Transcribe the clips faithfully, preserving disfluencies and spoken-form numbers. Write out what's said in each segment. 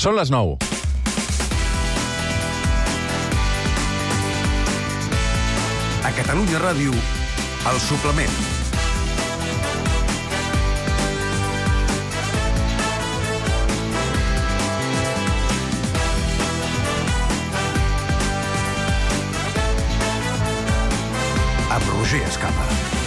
Són les nou. A Catalunya Ràdio, El Suplement. Amb Roger Escapa.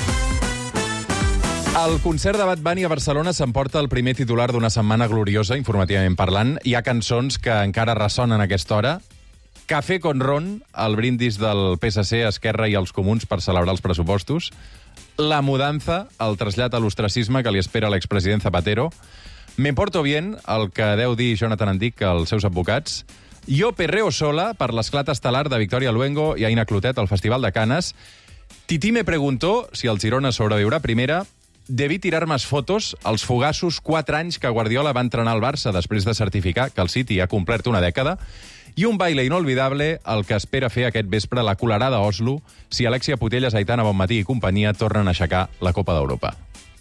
El concert de Bad Bunny a Barcelona s'emporta el primer titular d'una setmana gloriosa, informativament parlant. Hi ha cançons que encara ressonen a aquesta hora. Café con ron, el brindis del P S C, Esquerra i els Comuns per celebrar els pressupostos. La mudanza, el trasllat a l'ostracisme que li espera l'expresident Zapatero. Me porto bien, el que deu dir Jonathan Andic als seus advocats. Yo perreo sola, per l'esclat estel·lar de Victoria Luengo i Aina Clotet al Festival de Canes. Tití me preguntó si el Girona sobreviurà primera. Debí tirar més fotos als fugassos quatre anys que Guardiola va entrenar al Barça després de certificar que el City ha complert una dècada. I un baile inolvidable, el que espera fer aquest vespre la colerada a Oslo si Alexia Putellas, Aitana Bonmatí i companyia tornen a aixecar la Copa d'Europa.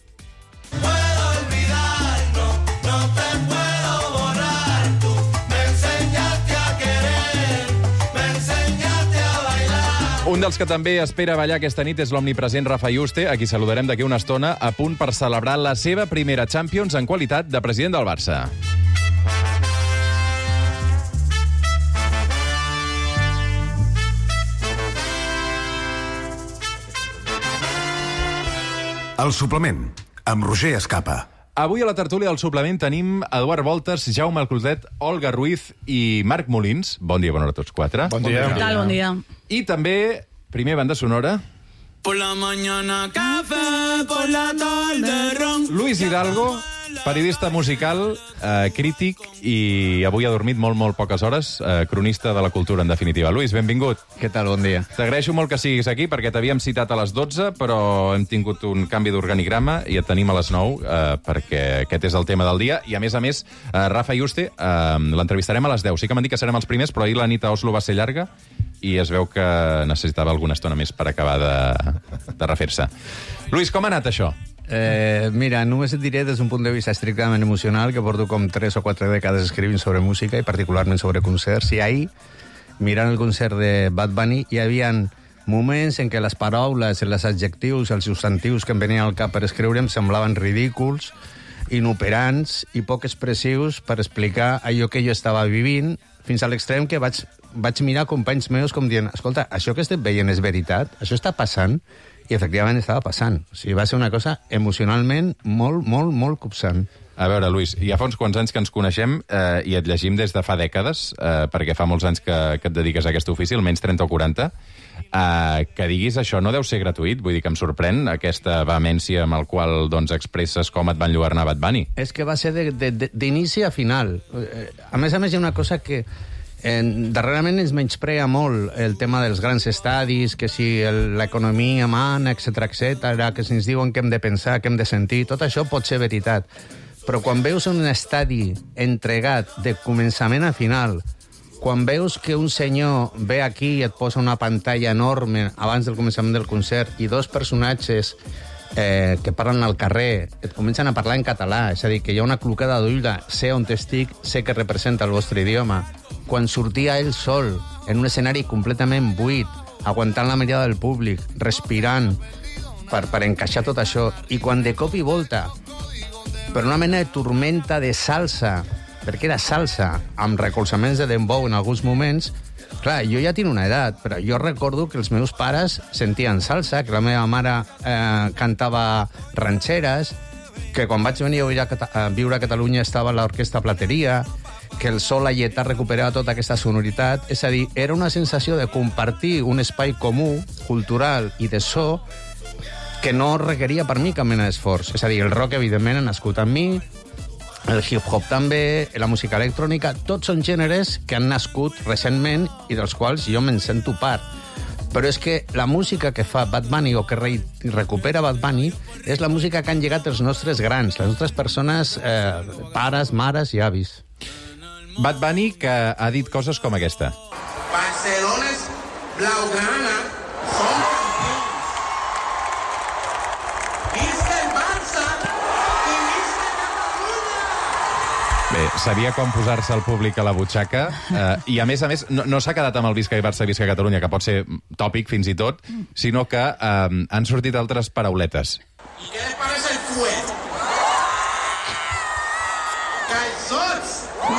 Un dels que també espera ballar aquesta nit és l'omnipresent Rafa Yuste, a qui saludarem d'aquí una estona, a punt per celebrar la seva primera Champions en qualitat de president del Barça. El Suplement, amb Roger Escapa. Avui a la tertúlia del Suplement tenim Eduard Voltes, Jaume Alclotet, Olga Ruiz i Marc Molins. Bon dia, bona hora a tots quatre. Bon dia. Què tal, bon dia. I també, primer banda sonora... Por la mañana café, por la tarde ron. Luis Hidalgo, periodista musical, eh, crític i avui ha dormit molt, molt poques hores, eh, cronista de la cultura, en definitiva. Luis, benvingut. Què tal, bon dia. T'agraeixo molt que siguis aquí, perquè t'havíem citat a les dotze, però hem tingut un canvi d'organigrama i et tenim a les nou, eh, perquè aquest és el tema del dia. I, a més a més, eh, Rafa Yuste, eh, l'entrevistarem a les deu. Sí que m'han dit que serem els primers, però ahir la nit a Oslo va ser llarga i es veu que necessitava alguna estona més per acabar de, de refer-se. Luis, com ha anat això? Eh, mira, només et diré des d'un punt de vista estrictament emocional que porto com tres o quatre dècades escrivint sobre música i particularment sobre concerts. I ahir, mirant el concert de Bad Bunny, hi havia moments en què les paraules, els adjectius, els substantius que em venien al cap per escriure em semblaven ridículs, inoperants i poc expressius per explicar allò que jo estava vivint, fins a l'extrem que vaig, vaig mirar companys meus com dient, escolta, això que estem veient és veritat? Això està passant? I efectivament estava passant. O sigui, va ser una cosa emocionalment molt, molt, molt copsant. A veure, Luis, ja fa uns quants anys que ens coneixem eh, i et llegim des de fa dècades, eh, perquè fa molts anys que, que et dediques a aquest ofici, almenys trenta o quaranta. Eh, que diguis això no deu ser gratuït, vull dir que em sorprèn aquesta vehemència amb el qual doncs, expresses com et van lluernar Bad Bunny. És que va ser d'inici a final. A més a més, hi ha una cosa que Eh, darrerament ens menysprea molt el tema dels grans estadis, que si l'economia mana, etcètera, etcètera, que si ens diuen què hem de pensar, què hem de sentir, tot això pot ser veritat. Però quan veus un estadi entregat de començament a final, quan veus que un senyor ve aquí i et posa una pantalla enorme abans del començament del concert i dos personatges eh, que parlen al carrer et comencen a parlar en català, és a dir, que hi ha una clocada d'ull de sé on estic, sé que representa el vostre idioma. Quan sortia ell sol, en un escenari completament buit, aguantant la mirada del públic, respirant, per, per encaixar tot això, i quan de cop i volta, per una mena de tormenta de salsa, perquè era salsa, amb recolzaments de dembow en alguns moments, clar, jo ja tinc una edat, però jo recordo que els meus pares sentien salsa, que la meva mare eh, cantava ranxeres, que quan vaig venir a viure a, Cata a viure a Catalunya estava a l'Orquestra Plateria, que el sol lletà recuperava tota aquesta sonoritat. És a dir, era una sensació de compartir un espai comú, cultural i de so, que no requeria per mi cap mena d'esforç. És a dir, el rock, evidentment, ha nascut amb mi, el hip-hop també, la música electrònica, tots són gèneres que han nascut recentment i dels quals jo me'n sento part. Però és que la música que fa Bad Bunny o que re recupera Bad Bunny és la música que han llegat els nostres grans, les nostres persones, eh, pares, mares i avis. Bad Bunny, que ha dit coses com aquesta. Barcelona és blaugrana, som campions. Visca el Barça i visca Catalunya! Bé, sabia com posar-se el públic a la butxaca, eh, i a més a més, no, no s'ha quedat amb el Visca i Barça, Visca Catalunya, que pot ser tòpic fins i tot, sinó que eh, han sortit altres parauletes. ¿Y qué les parece el fuet? ¡Calzots!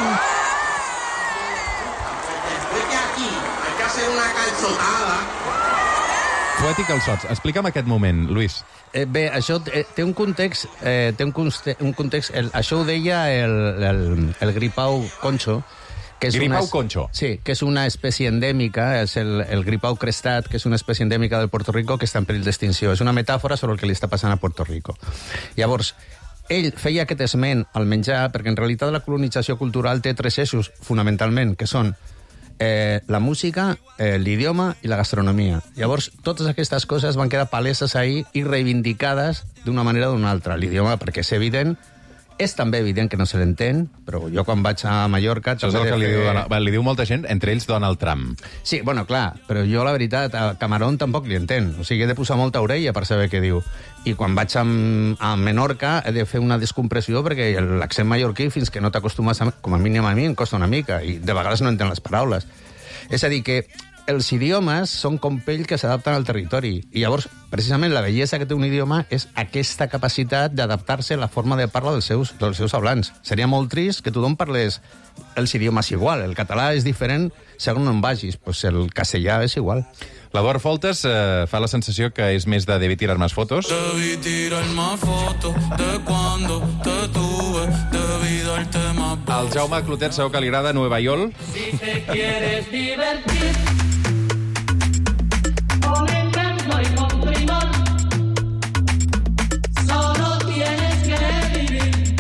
Explique aquí, hay que hacer una calzotada. Fuet i calçots. Explica'm aquest moment, Luis. Eh, bé, això té, té un context... Eh, té un, conste, un context el, això ho deia el, el, el gripau concho, que és Gripau una, concho. Sí, que és una espècie endèmica, és el, el gripau crestat, que és una espècie endèmica del Puerto Rico que està en perill d'extinció. És una metàfora sobre el que li està passant a Puerto Rico. Llavors, ell feia aquest esment al menjar perquè en realitat la colonització cultural té tres eixos, fonamentalment, que són eh, la música, eh, l'idioma i la gastronomia. Llavors, totes aquestes coses van quedar paleses ahí i reivindicades d'una manera o d'una altra. L'idioma, perquè és evident, és també evident que no se l'entén, però jo quan vaig a Mallorca... Això és el que li, fer... diu, Donald, li diu molta gent, entre ells Donald Trump. Sí, bueno, clar, però jo la veritat, a Camarón tampoc li entén. O sigui, he de posar molta orella per saber què diu. I quan vaig a, a Menorca he de fer una descompressió perquè l'accent mallorquí, fins que no t'acostumes, a, com a mínim a mi, em costa una mica, i de vegades no entén les paraules. És a dir, que els idiomes són com pell que s'adapten al territori. I llavors, precisament, la bellesa que té un idioma és aquesta capacitat d'adaptar-se a la forma de parla dels seus, dels seus hablants. Seria molt trist que tothom parlés els idiomes igual. El català és diferent segons on vagis. Pues el castellà és igual. L'Eduard Foltes eh, fa la sensació que és més de debí tirar más fotos. Debí tirar más fotos de cuando te tuve, debí darte más besos. Al Jaume Clotet segur que li agrada Nueva York. Si te quieres divertir con encanto y con primor, solo tienes que vivir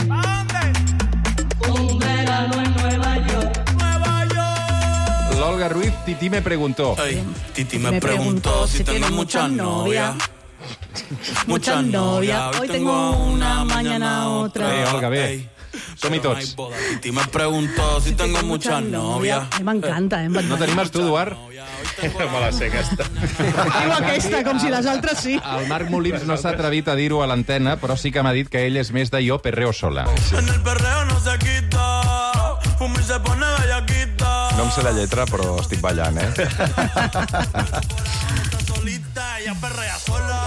un verano en Nueva York. Nueva York. L'Olga Ruiz, Titi me preguntó. Ey, Titi me, me preguntó si tengo muchas novias. Muchas novias. Hoy tengo una, mañana otra. Ei, Olga, bé. Som-hi tots. Titi me preguntó si tengo muchas novias. M'encanta, eh? No t'animes tu, Eduard? Me la sé, aquesta. Diu aquesta, com si les altres sí. El Marc Molins no s'ha atrevit a dir-ho a l'antena, però sí que m'ha dit que ell és més de jo perreo sola. En el perreo no se quita, fumir se pone bellaquita. No em sé la lletra, però estic ballant, eh? Solita, ella perrea sola.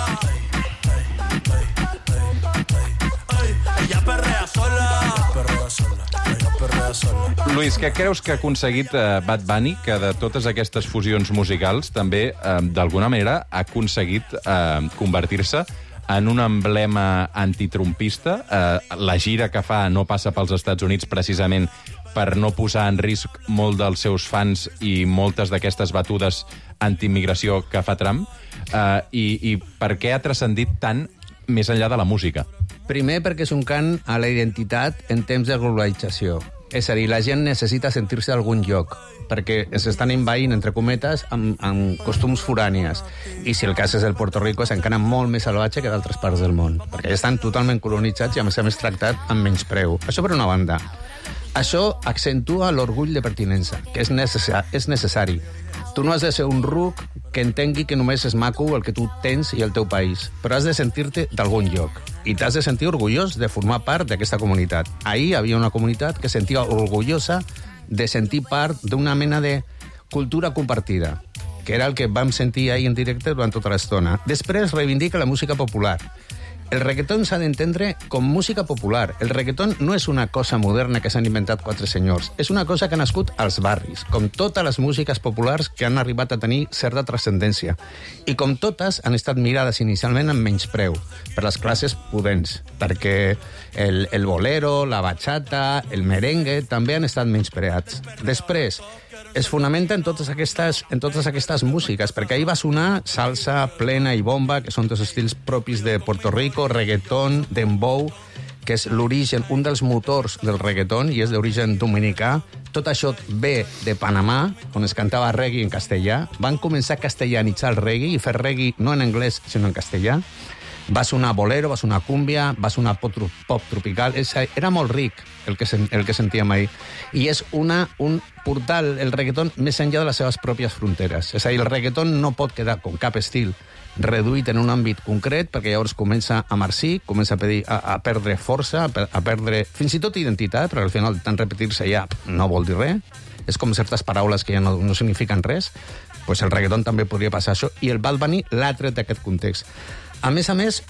Ella perrea sola. Perrea sola. Ella perrea sola. Luis, què creus que ha aconseguit eh, Bad Bunny, que de totes aquestes fusions musicals també, eh, d'alguna manera, ha aconseguit eh, convertir-se en un emblema antitrumpista? Eh, la gira que fa no passa pels Estats Units precisament per no posar en risc molt dels seus fans i moltes d'aquestes batudes antiimmigració que fa Trump? Eh, i, I per què ha transcendit tant més enllà de la música? Primer, perquè és un cant a la identitat en temps de globalització. És a dir, la gent necessita sentir-se a algun lloc, perquè ens estan envaint, entre cometes, amb, amb costums forànies. I si el cas és el Puerto Rico, és encara molt més salvatge que d'altres parts del món, perquè ja estan totalment colonitzats i, a més a més, tractat amb menyspreu. Això per una banda. Això accentua l'orgull de pertinença, que és, necessari, és necessari. Tu no has de ser un ruc que entengui que només és maco el que tu tens i el teu país, però has de sentir-te d'algun lloc. I t'has de sentir orgullós de formar part d'aquesta comunitat. Ahir hi havia una comunitat que sentia orgullosa de sentir part d'una mena de cultura compartida, que era el que vam sentir ahir en directe durant tota l'estona. Després reivindica la música popular. El reggaeton s'ha d'entendre com música popular. El reggaeton no és una cosa moderna que s'han inventat quatre senyors. És una cosa que ha nascut als barris, com totes les músiques populars que han arribat a tenir certa transcendència. I com totes han estat mirades inicialment amb menyspreu per les classes pudents, perquè el, el bolero, la bachata, el merengue també han estat menyspreats. Després, es fonamenta en totes aquestes, en totes aquestes músiques, perquè ahir va sonar salsa, plena i bomba, que són dos estils propis de Puerto Rico, reggaeton, dembow, que és l'origen, un dels motors del reggaeton, i és d'origen dominicà. Tot això ve de Panamà, on es cantava reggae en castellà. Van començar a castellanitzar el reggae i fer reggae no en anglès, sinó en castellà. Va sonar bolero, va sonar cúmbia, va sonar pop, pop tropical. Era molt ric el que, el que sentíem ahir. I és una, un portal, el reggaeton, més enllà de les seves pròpies fronteres. És a dir, el reggaeton no pot quedar com cap estil reduït en un àmbit concret, perquè llavors comença a marcir, comença a, pedir, a, a perdre força, a, per, a perdre fins i tot identitat, perquè al final tant repetir-se ja no vol dir res. És com certes paraules que ja no, no signifiquen res. Pues el reggaeton també podria passar això, i el Bad Bunny l'ha tret d'aquest context. A més a més,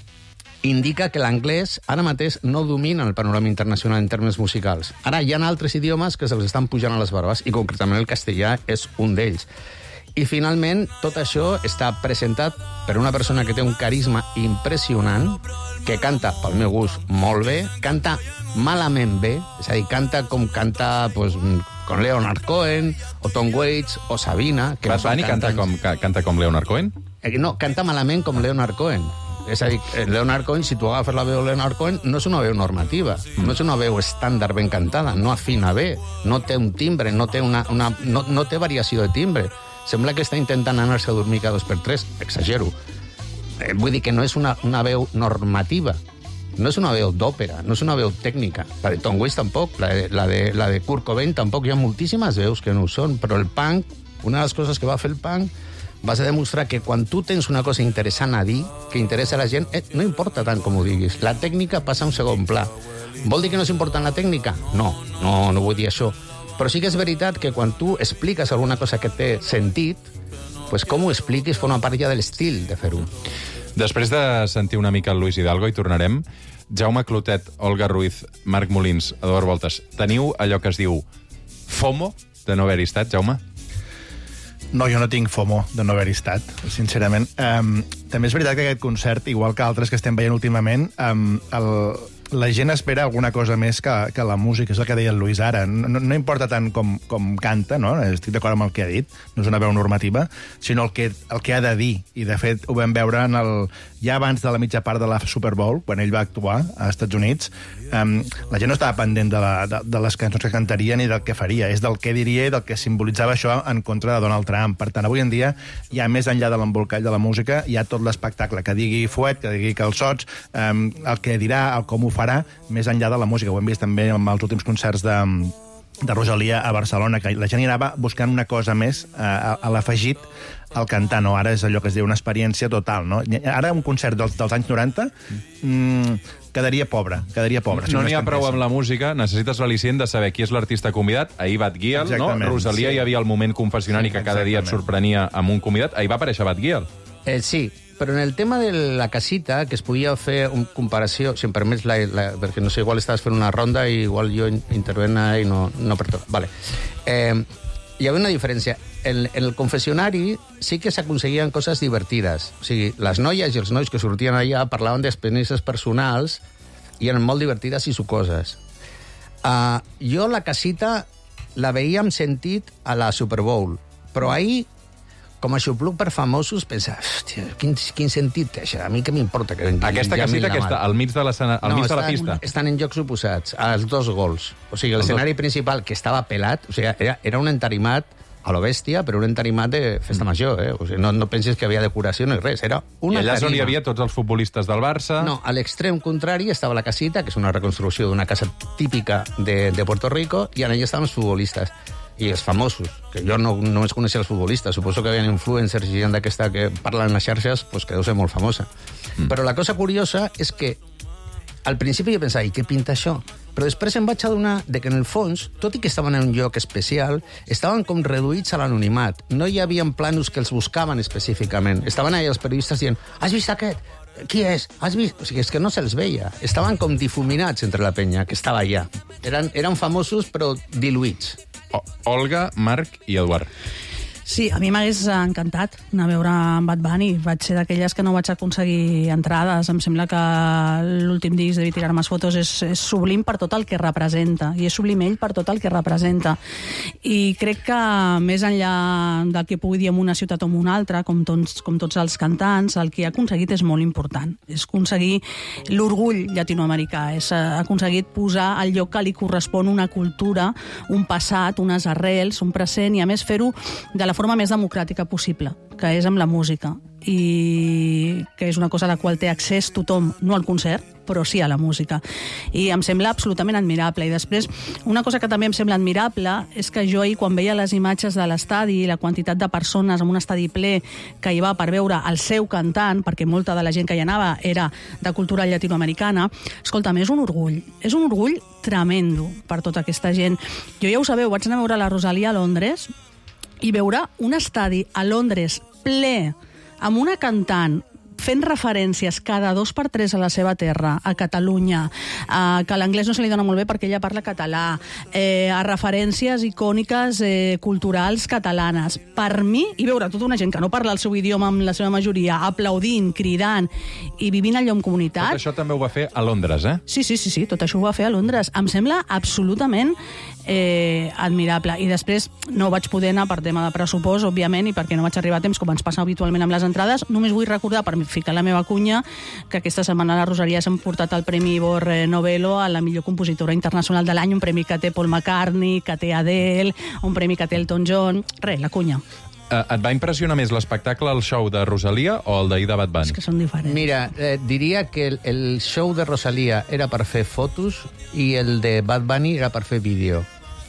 indica que l'anglès ara mateix no domina el panorama internacional en termes musicals. Ara hi ha altres idiomes que se'ls estan pujant a les barbes, i concretament el castellà és un d'ells. I finalment, tot això està presentat per una persona que té un carisma impressionant, que canta, pel meu gust, molt bé, canta malament bé, és a dir, canta com canta pues, con Leonard Cohen, o Tom Waits, o Sabina. Que Bad Bunny canta com, ca, canta com Leonard Cohen? Eh, no, canta malament com Leonard Cohen. És a dir, Leonard Cohen, si tu agafes la veu de Leonard Cohen, no és una veu normativa, mm. no és una veu estàndard ben cantada, no afina bé, no té un timbre, no té, una, una, no, no té variació de timbre. Sembla que està intentant anar-se a dormir cada dos per tres, exagero. Eh, vull dir que no és una, una veu normativa, no és una veu d'òpera, no és una veu tècnica. La de Tom Waits tampoc, la de, la de, la de Kurt Cobain tampoc, hi ha moltíssimes veus que no ho són, però el punk, una de les coses que va fer el punk, vas a demostrar que quan tu tens una cosa interessant a dir, que interessa a la gent, eh, no importa tant com ho diguis. La tècnica passa a un segon pla. Vol dir que no és important la tècnica? No, no, no vull dir això. Però sí que és veritat que quan tu expliques alguna cosa que té sentit, pues com ho expliquis forma part ja de l'estil de fer-ho. Després de sentir una mica el Luis Hidalgo, hi tornarem. Jaume Clotet, Olga Ruiz, Marc Molins, Eduard Voltes, teniu allò que es diu FOMO de no haver-hi estat, Jaume? No, jo no tinc FOMO de no haver-hi estat, sincerament. Um, també és veritat que aquest concert, igual que altres que estem veient últimament, um, el, la gent espera alguna cosa més que, que la música, és el que deia el Luis ara. No, no importa tant com, com canta, no? Estic d'acord amb el que ha dit, no és una veu normativa, sinó el que, el que ha de dir. I, de fet, ho vam veure en el, ja abans de la mitja part de la Super Bowl, quan ell va actuar als Estats Units. Um, la gent no estava pendent de, la, de, de les cançons que cantaria ni del que faria, és del que diria i del que simbolitzava això en contra de Donald Trump. Per tant, avui en dia, ja més enllà de l'embolcall de la música, hi ha tot l'espectacle, que digui fuet, que digui calçots, um, el que dirà, el com ho farà, més enllà de la música. Ho hem vist també en els últims concerts de, de Rosalia a Barcelona, que la gent hi anava buscant una cosa més uh, a, a l'afegit al cantar, no? Ara és allò que es diu una experiència total, no? Ara un concert dels, dels anys noranta mmm, quedaria pobre, quedaria pobre. No n'hi ha prou amb la música, necessites l'al·licient de saber qui és l'artista convidat. Ahir Bad Gyal, no? Rosalia, sí. Hi havia el moment confessionari sí, que cada dia et sorprenia amb un convidat. Ahir va aparèixer Bad Gyal. Eh, sí, però en el tema de la casita, que es podia fer una comparació, si em permets, la, la, perquè no sé, igual estaves fent una ronda i igual jo intervenc i no, no per tot. Vale. Eh, hi havia una diferència. En, en el confessionari sí que s'aconseguien coses divertides. O sigui, les noies i els nois que sortien allà parlaven d'experiències personals i eren molt divertides i sucoses. Uh, jo la casita la veia amb sentit a la Super Bowl, però ahir, com a xupluc per famosos, pensa, hòstia, quin, quin sentit té això? A mi què m'importa que vengui? Aquesta casita que està al mig de, al no, mig estan, de la pista? Estan en llocs oposats, als dos gols. O sigui, l'escenari dos... principal, que estava pelat, o sigui, era, era un entarimat a lo bèstia, però un entarimat de festa mm. major, eh? O sigui, no, no pensis que havia decoració ni res, era una I allà tarima. És on hi havia tots els futbolistes del Barça? No, a l'extrem contrari estava la casita, que és una reconstrucció d'una casa típica de, de Puerto Rico, i allà estaven els futbolistes. I els famosos, que jo no només coneixia els futbolistes, suposo que hi havia influencers i gent d'aquesta que parlen en les xarxes, pues que deu ser molt famosa. Mm. Però la cosa curiosa és que al principi jo pensava, i què pinta això? Però després em vaig adonar de que en el fons, tot i que estaven en un lloc especial, estaven com reduïts a l'anonimat. No hi havia planos que els buscaven específicament. Estaven allà els periodistes dient, has vist aquest? Qui és? Has vist? O sigui, és que no se'ls veia. Estaven com difuminats entre la penya, que estava allà. Eren, eren famosos, però diluïts. O Olga, Marc i Eduard. Sí, a mi m'hagués encantat anar a veure en Bad Bunny. Vaig ser d'aquelles que no vaig aconseguir entrades. Em sembla que l'últim disc de Tirar Más Fotos és, és sublim per tot el que representa. I és sublim ell per tot el que representa. I crec que més enllà del que pugui dir en una ciutat o en una altra, com tots, com tots els cantants, el que ha aconseguit és molt important. És aconseguir l'orgull llatinoamericà. És aconseguit posar al lloc que li correspon una cultura, un passat, unes arrels, un present, i a més fer-ho de la forma més democràtica possible. que és amb la música, i que és una cosa a la qual té accés tothom, no al concert, però sí a la música. I em sembla absolutament admirable. I després, una cosa que també em sembla admirable és que jo ahir, quan veia les imatges de l'estadi i la quantitat de persones en un estadi ple que hi va per veure el seu cantant, perquè molta de la gent que hi anava era de cultura llatinoamericana, escolta'm, és un orgull. És un orgull tremendo per tota aquesta gent. Jo ja ho sabeu, vaig anar a veure la Rosalia a Londres i veure un estadi a Londres ple, amb una cantant fent referències cada dos per tres a la seva terra, a Catalunya, eh, que l'anglès no se li dona molt bé perquè ella parla català, eh, a referències icòniques eh, culturals catalanes. Per mi, i veure tota una gent que no parla el seu idioma amb la seva majoria, aplaudint, cridant i vivint allò en comunitat... Tot això també ho va fer a Londres, eh? Sí, sí, sí, sí, tot això ho va fer a Londres. Em sembla absolutament eh, admirable. I després no vaig poder anar per tema de pressupost, òbviament, i perquè no vaig arribar a temps, com ens passa habitualment amb les entrades. Només vull recordar, per ficar la meva cunya, que aquesta setmana a la Rosalia s'han portat el Premi Ivor Novello a la millor compositora internacional de l'any, un premi que té Paul McCartney, que té Adele, un premi que té Elton John... Res, la cunya. Eh, et va impressionar més l'espectacle, el show de Rosalia o el d'ahir de Bad Bunny? És que són diferents. Mira, eh, diria que el, el show de Rosalia era per fer fotos i el de Bad Bunny era per fer vídeo.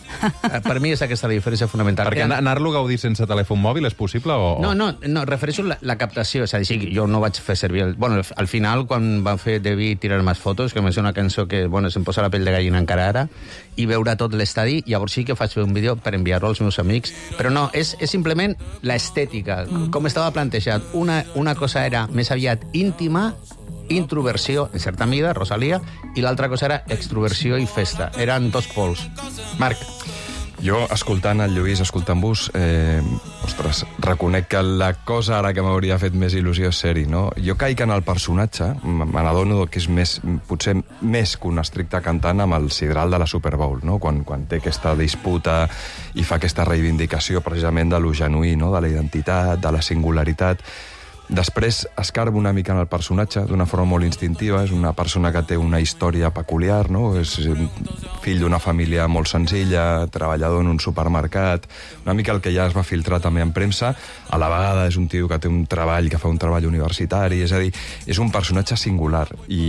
Per mi és aquesta la diferència fonamental. Perquè anar-lo a gaudir sense telèfon mòbil és possible o...? No, no, no, refereixo la, la captació. És a dir, jo no vaig fer servir... El... Bueno, al final, quan van fer Debí tirar més fotos, que és una cançó que, bueno, se'm posa la pell de gallina encara ara, i veure tot l'estadi, llavors sí que faig fer un vídeo per enviar-lo als meus amics. Però no, és, és simplement l'estètica, mm. com estava plantejat. Una, una cosa era més aviat íntima, introversió, en certa mida, Rosalia, i l'altra cosa era extroversió i festa. Eren dos pols. Marc. Jo, escoltant el Lluís, escoltant-vos, eh, ostres, reconec que la cosa ara que m'hauria fet més il·lusió és ser-hi, no? Jo caic en el personatge, me n'adono que és més, potser més que un estricte cantant amb el sidral de la Super Bowl, no? Quan, quan té aquesta disputa i fa aquesta reivindicació precisament de lo genuí, no? De la identitat, de la singularitat. Després escarbo una mica en el personatge d'una forma molt instintiva. És una persona que té una història peculiar, no? És fill d'una família molt senzilla, treballador en un supermercat, una mica el que ja es va filtrar també en premsa. A la vegada és un tio que té un treball, que fa un treball universitari, és a dir, és un personatge singular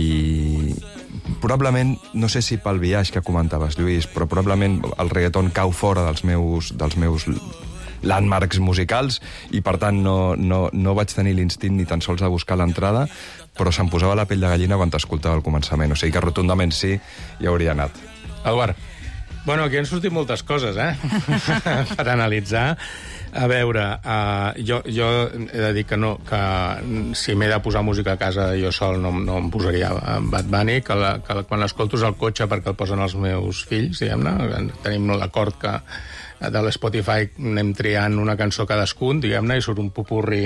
i probablement, no sé si pel viatge que comentaves, Lluís, però probablement el reggaeton cau fora dels meus, dels meus landmarks musicals i per tant no, no, no vaig tenir l'instint ni tan sols a buscar l'entrada, però se'm posava la pell de gallina quan t'escoltava al començament, o sigui que rotundament sí, hi hauria anat. Eduard. Bueno, aquí han sortit moltes coses, eh? per analitzar. A veure, uh, jo, jo he de dir que no, que si m'he de posar música a casa jo sol no, no em posaria Bad Bunny, que, la, que quan l'escolto és al cotxe perquè el posen els meus fills, diguem-ne. Tenim l'acord que de l'Spotify anem triant una cançó cadascun, diguem-ne, i surt un popurri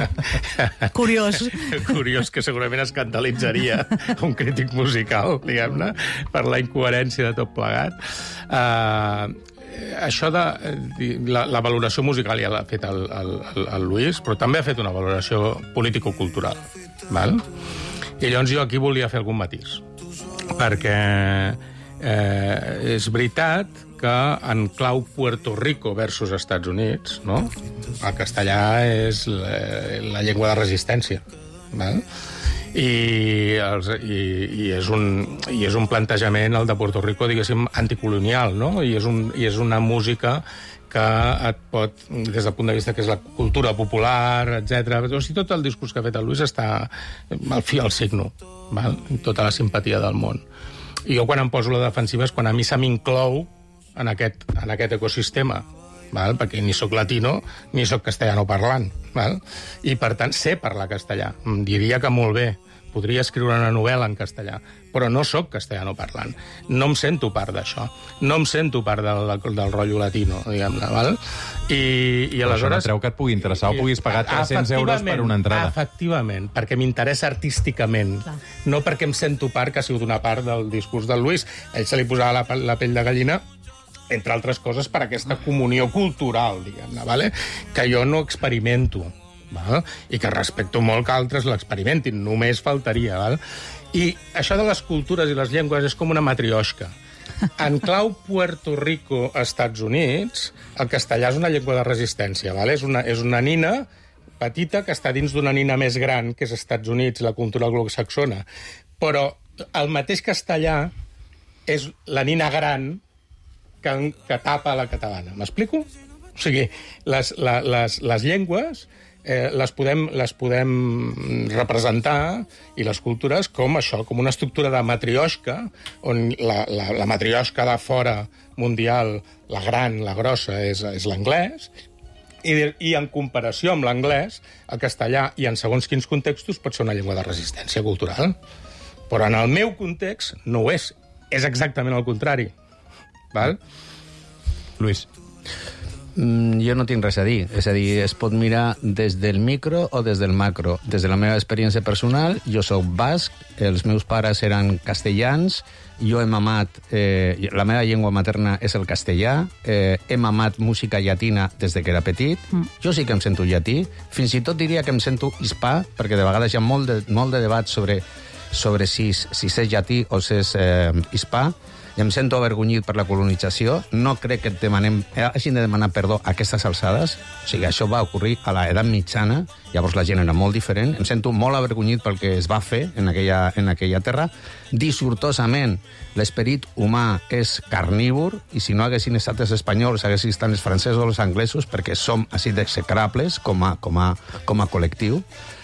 curiós curiós que segurament escandalitzaria un crític musical, diguem-ne, per la incoherència de tot plegat. Uh, això de la, la valoració musical ja l'ha fet el, el, el Lluís, però també ha fet una valoració político-cultural, val? I llavors jo aquí volia fer algun matís, perquè eh, és veritat que en clau Puerto Rico versus Estats Units, no? El castellà és la, la llengua de resistència, val? I, els, i, i, és un, i és un plantejament, el de Puerto Rico, diguéssim, anticolonial, no? I és, un, i és una música que et pot, des del punt de vista que és la cultura popular, etcètera. O sigui, tot el discurs que ha fet el Lluís està al fi al signo, val? Tota la simpatia del món. I jo quan em poso la defensiva és quan a mi se m'inclou en aquest, en aquest ecosistema, val? Perquè ni sóc latino ni sóc castellano parlant, val? I per tant sé parlar castellà. Em diria que molt bé, podria escriure una novel·la en castellà, però no sóc castellano parlant. No em sento part d'això. No em sento part del, del rotllo latino, diguem-ne, val? I, i però aleshores... això no treu que et pugui interessar o puguis pagar tres-cents euros per una entrada. Efectivament, perquè m'interessa artísticament. Clar. No perquè em sento part, que ha sigut una part del discurs del Lluís. Ell se li posava la, la pell de gallina, entre altres coses, per aquesta comunió cultural, diguem-ne, vale? Que jo no experimento, val? I que respecto molt que altres l'experimentin, només faltaria. Val? I això de les cultures i les llengües és com una matrioshka. En clau Puerto Rico, Estats Units, el castellà és una llengua de resistència, val? És una, és una nina petita que està dins d'una nina més gran, que és Estats Units, la cultura anglosaxona. Però el mateix castellà és la nina gran que, que tapa la catalana. M'explico? O sigui, les, la, les, les llengües eh, les, podem, les podem representar, i les cultures, com això, com una estructura de matrioshka, on la, la, la matrioshka de fora mundial, la gran, la grossa, és, és l'anglès, i, i en comparació amb l'anglès, el castellà, i en segons quins contextos, pot ser una llengua de resistència cultural. Però en el meu context no ho és. És exactament el contrari. Val? Luis. Mm, jo no tinc res a dir. És a dir, es pot mirar des del micro o des del macro. Des de la meva experiència personal, jo sóc basc, els meus pares eren castellans, jo he mamat... Eh, la meva llengua materna és el castellà, eh, he mamat música llatina des de que era petit, mm. jo sí que em sento llatí, fins i tot diria que em sento hispà, perquè de vegades hi ha molt de, molt de debat sobre, sobre si, si s'és llatí o s'és eh, hispà. Em sento avergonyit per la colonització. No crec que demanem, hagin de demanar perdó a aquestes alçades. O sigui, això va ocorrir a l'edat mitjana, llavors la gent era molt diferent. Em sento molt avergonyit pel que es va fer en aquella, en aquella terra. Dissortosament, l'esperit humà és carnívor, i si no haguessin estat els espanyols, haguessin estat els francesos o els anglesos, perquè som així d'execrables com a, com a, com a col·lectiu.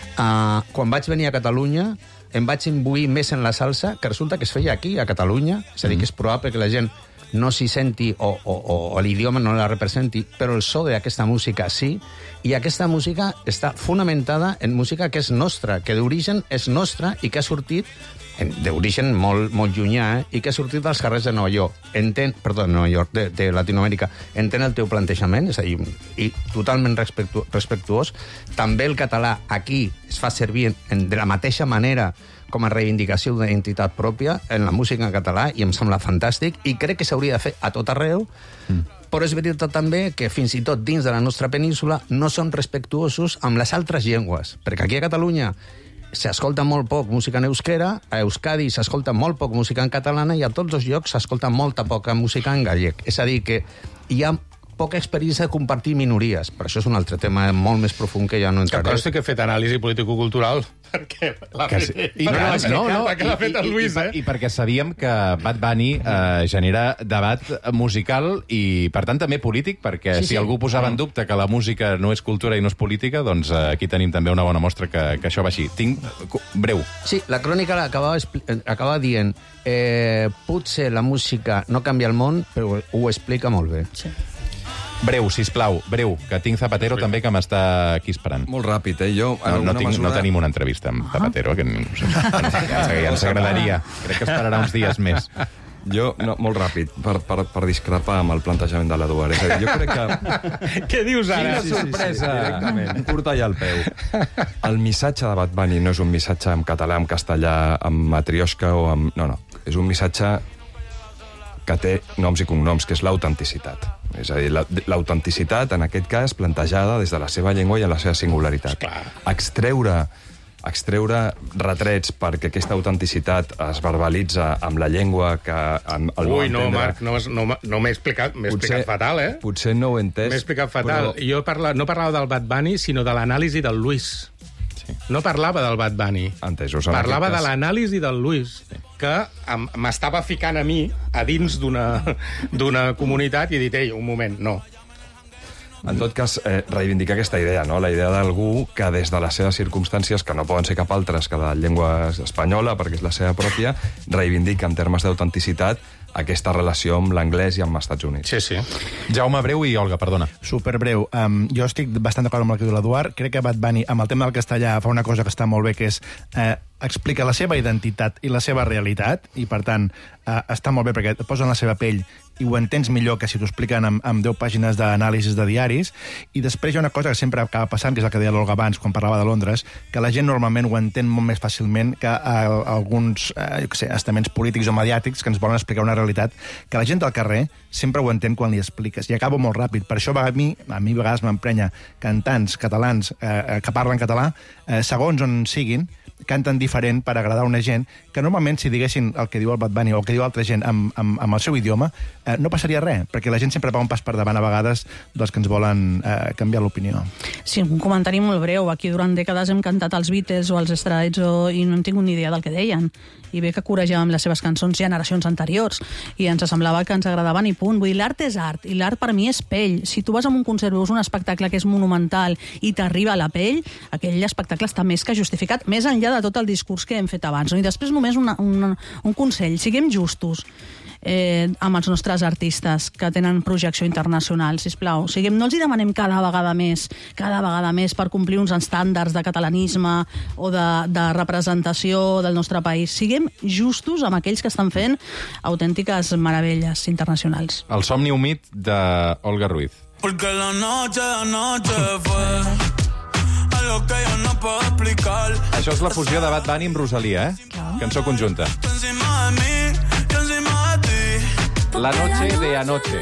Uh, quan vaig venir a Catalunya, em vaig imbuir més en la salsa, que resulta que es feia aquí, a Catalunya. És a dir, que és probable que la gent no s'hi senti o, o, o l'idioma no la representi, però el so d'aquesta música sí, i aquesta música està fonamentada en música que és nostra, que d'origen és nostra i que ha sortit d'origen molt, molt llunyà, eh? I que ha sortit dels carrers de Nova York. Entén, perdó, de Nova York, de, de Latinoamèrica. Entén el teu plantejament, és a dir, i totalment respectu respectuós. També el català aquí es fa servir en, de la mateixa manera com a reivindicació d'una identitat pròpia en la música en català, i em sembla fantàstic, i crec que s'hauria de fer a tot arreu, mm. però és veritat també que fins i tot dins de la nostra península no són respectuosos amb les altres llengües, perquè aquí a Catalunya s'escolta molt poc música en euskera, a Euskadi s'escolta molt poc música en catalana, i a tots els llocs s'escolta molta poca música en gallec. És a dir, que hi ha poca experiència de compartir minories, però això és un altre tema molt més profund que ja no entraré. Que consta que he fet anàlisi político-cultural, perquè l'ha fet, sí. I no, no, no, no, perquè l'ha fet el Luis, i, eh? I, i perquè sabíem que Bad Bunny eh, genera debat musical i, per tant, també polític, perquè sí, si sí. algú posava en dubte que la música no és cultura i no és política, doncs eh, aquí tenim també una bona mostra que, que això va així. Tinc... Breu. Sí, la crònica acabava, acabava dient eh, potser la música no canvia el món, però ho explica molt bé. Sí. Breu, sisplau, breu, que tinc Zapatero sí. també que m'està aquí esperant. Molt ràpid, eh? Jo, no, no, tinc, mesura... no tenim una entrevista amb Zapatero, que ningú sap. Ja ens agradaria. Crec que esperarà uns dies més. Jo, no, molt ràpid, per, per, per discrepar amb el plantejament de l'Eduard. És a dir, jo crec que... Què dius ara? Quina sorpresa! Sí, sí, sí, directament. Curta i al peu. El missatge de Bad Bunny no és un missatge en català, en castellà, en matrioshka o en... No, no. És un missatge que té noms i cognoms, que és l'autenticitat. És a dir, l'autenticitat, en aquest cas, plantejada des de la seva llengua i en la seva singularitat. Esclar. Extreure, extreure retrets perquè aquesta autenticitat es verbalitza amb la llengua que... Amb el Ui, no, entendre... Marc, no, no, no m'he explicat, m'he Potser- explicat fatal, eh? Potser no ho he entès. M'he explicat fatal. Però... Jo parla, no parlava del Bad Bunny, sinó de l'anàlisi del Luis. Sí. No parlava del Bad Bunny. Entesos, en Parlava aquest de cas. l'anàlisi del Luis, que em- m'estava ficant a mi a dins d'una d'una comunitat i he dit, ei, un moment, no. En tot cas, eh, reivindicar aquesta idea, no? La idea d'algú que des de les seves circumstàncies, que no poden ser cap altres que la llengua espanyola, perquè és la seva pròpia, reivindica en termes d'autenticitat aquesta relació amb l'anglès i amb els Estats Units. Sí, sí. Jaume, breu, i Olga, perdona. Superbreu. Um, jo estic bastant d'acord amb el que diu l'Eduard. Crec que Bad Bunny, amb el tema del castellà, fa una cosa que està molt bé, que és eh, explica la seva identitat i la seva realitat, i, per tant, eh, està molt bé perquè et posa en la seva pell i ho entens millor que si t'ho expliquen amb, amb deu pàgines d'anàlisis de diaris. I després hi ha una cosa que sempre acaba passant, que és el que deia l'Olga abans, quan parlava de Londres, que la gent normalment ho entén molt més fàcilment que eh, alguns eh, jo què sé, estaments polítics o mediàtics que ens volen explicar una realitat que la gent del carrer sempre ho entén quan li expliques. I acabo molt ràpid. Per això a mi, a mi a vegades m'emprenya cantants catalans eh, que parlen català, eh, segons on siguin, canten diferent per agradar una gent que normalment, si diguessin el que diu el Bad Bunny o el que diu altra gent amb, amb, amb el seu idioma, eh, no passaria res, perquè la gent sempre va un pas per davant a vegades dels que ens volen eh, canviar l'opinió. Sí, un comentari molt breu. Aquí durant dècades hem cantat els Beatles o els Straits o... i no hem tingut ni idea del que deien. I bé que corejàvem les seves cançons generacions anteriors i ens semblava que ens agradaven i punt. Vull dir, l'art és art i l'art per mi és pell. Si tu vas a un concert o veus un espectacle que és monumental i t'arriba a la pell, aquell espectacle està més que justificat, més enllà de tot el discurs que hem fet abans. I després només una, una, un consell, siguem justos eh, amb els nostres artistes que tenen projecció internacional, sisplau. Siguem, no els hi demanem cada vegada més, cada vegada més per complir uns estàndards de catalanisme o de, de representació del nostre país. Siguem justos amb aquells que estan fent autèntiques meravelles internacionals. El somni humit d'Olga Ruiz. Porque la noche, la noche fue algo que yo no puedo explicar. Això és la fusió de Bad Bunny amb Rosalia, eh? Cançó conjunta. Encima de mí, yo encima de ti. La noche de anoche.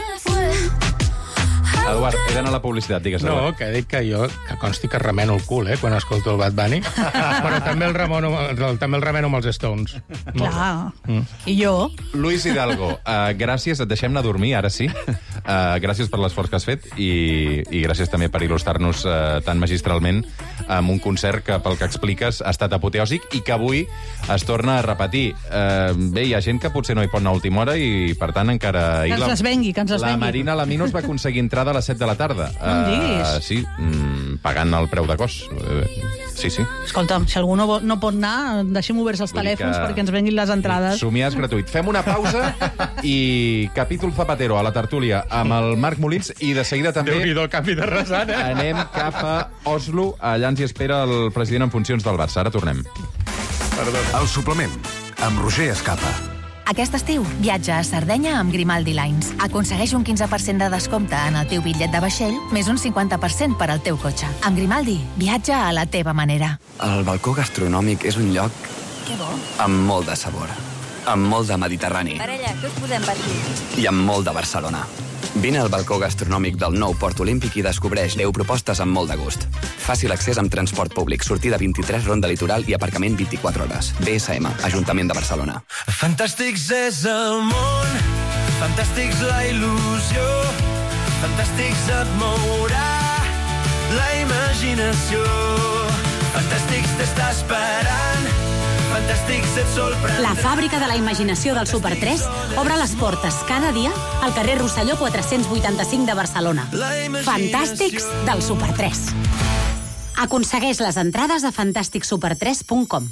Eduard, he d'anar a la publicitat, digues. No, Eduard. que he dit que jo, que consti que remeno el cul, eh, quan escolto el Bad Bunny, però també el, remeno, també el remeno amb els Stones. Clar. Mm. I jo? Luis Hidalgo, uh, gràcies, et deixem anar a dormir, ara sí. Uh, gràcies per l'esforç que has fet i, i gràcies també per il·lustrar-nos uh, tan magistralment amb un concert que, pel que expliques, ha estat apoteòsic i que avui es torna a repetir. Uh, bé, hi ha gent que potser no hi pot anar a última hora i, per tant, encara... Que ens les vengui, que ens les la vengui. Marina Laminos va aconseguir entrada a les set de la tarda. No em diguis. Uh, sí, mm, pagant el preu de cos. Uh, sí, sí. Escolta'm, si algú no, vo- no pot anar, deixem oberts els Vull dir telèfons que- perquè ens venguin les entrades. Somiar és gratuït. Fem una pausa i capítol Zapatero a la tertúlia amb el Marc Molins i de seguida també Déu-n'hi-do el canvi de resant, eh? anem cap a Oslo. Allà ens hi espera el president en funcions del Barça. Ara tornem. El suplement, amb Roger Escapa. Aquest estiu, viatja a Sardenya amb Grimaldi Lines. Aconsegueix un quinze per cent de descompte en el teu bitllet de vaixell, més un cinquanta per cent per al teu cotxe. Amb Grimaldi, viatja a la teva manera. El balcó gastronòmic és un lloc Que bo. amb molt de sabor, amb molt de Mediterrani Parella, què us podem patir? i amb molt de Barcelona. Vine al balcó gastronòmic del nou Port Olímpic i descobreix deu propostes amb molt de gust. Fàcil accés amb transport públic, sortida vint-i-tres, ronda litoral i aparcament vint-i-quatre hores. B S M, Ajuntament de Barcelona. Fantàstics és el món, fantàstics la il·lusió, fantàstics et mourà la imaginació. Fantàstics t'està esperant, fantàstics et sorprendrà. La fàbrica de la imaginació del Super tres obre les portes cada dia al carrer Rosselló quatre-cents vuitanta-cinc de Barcelona. Fantàstics del Super tres. Aconsegueix les entrades a fantàstic super tres punt com.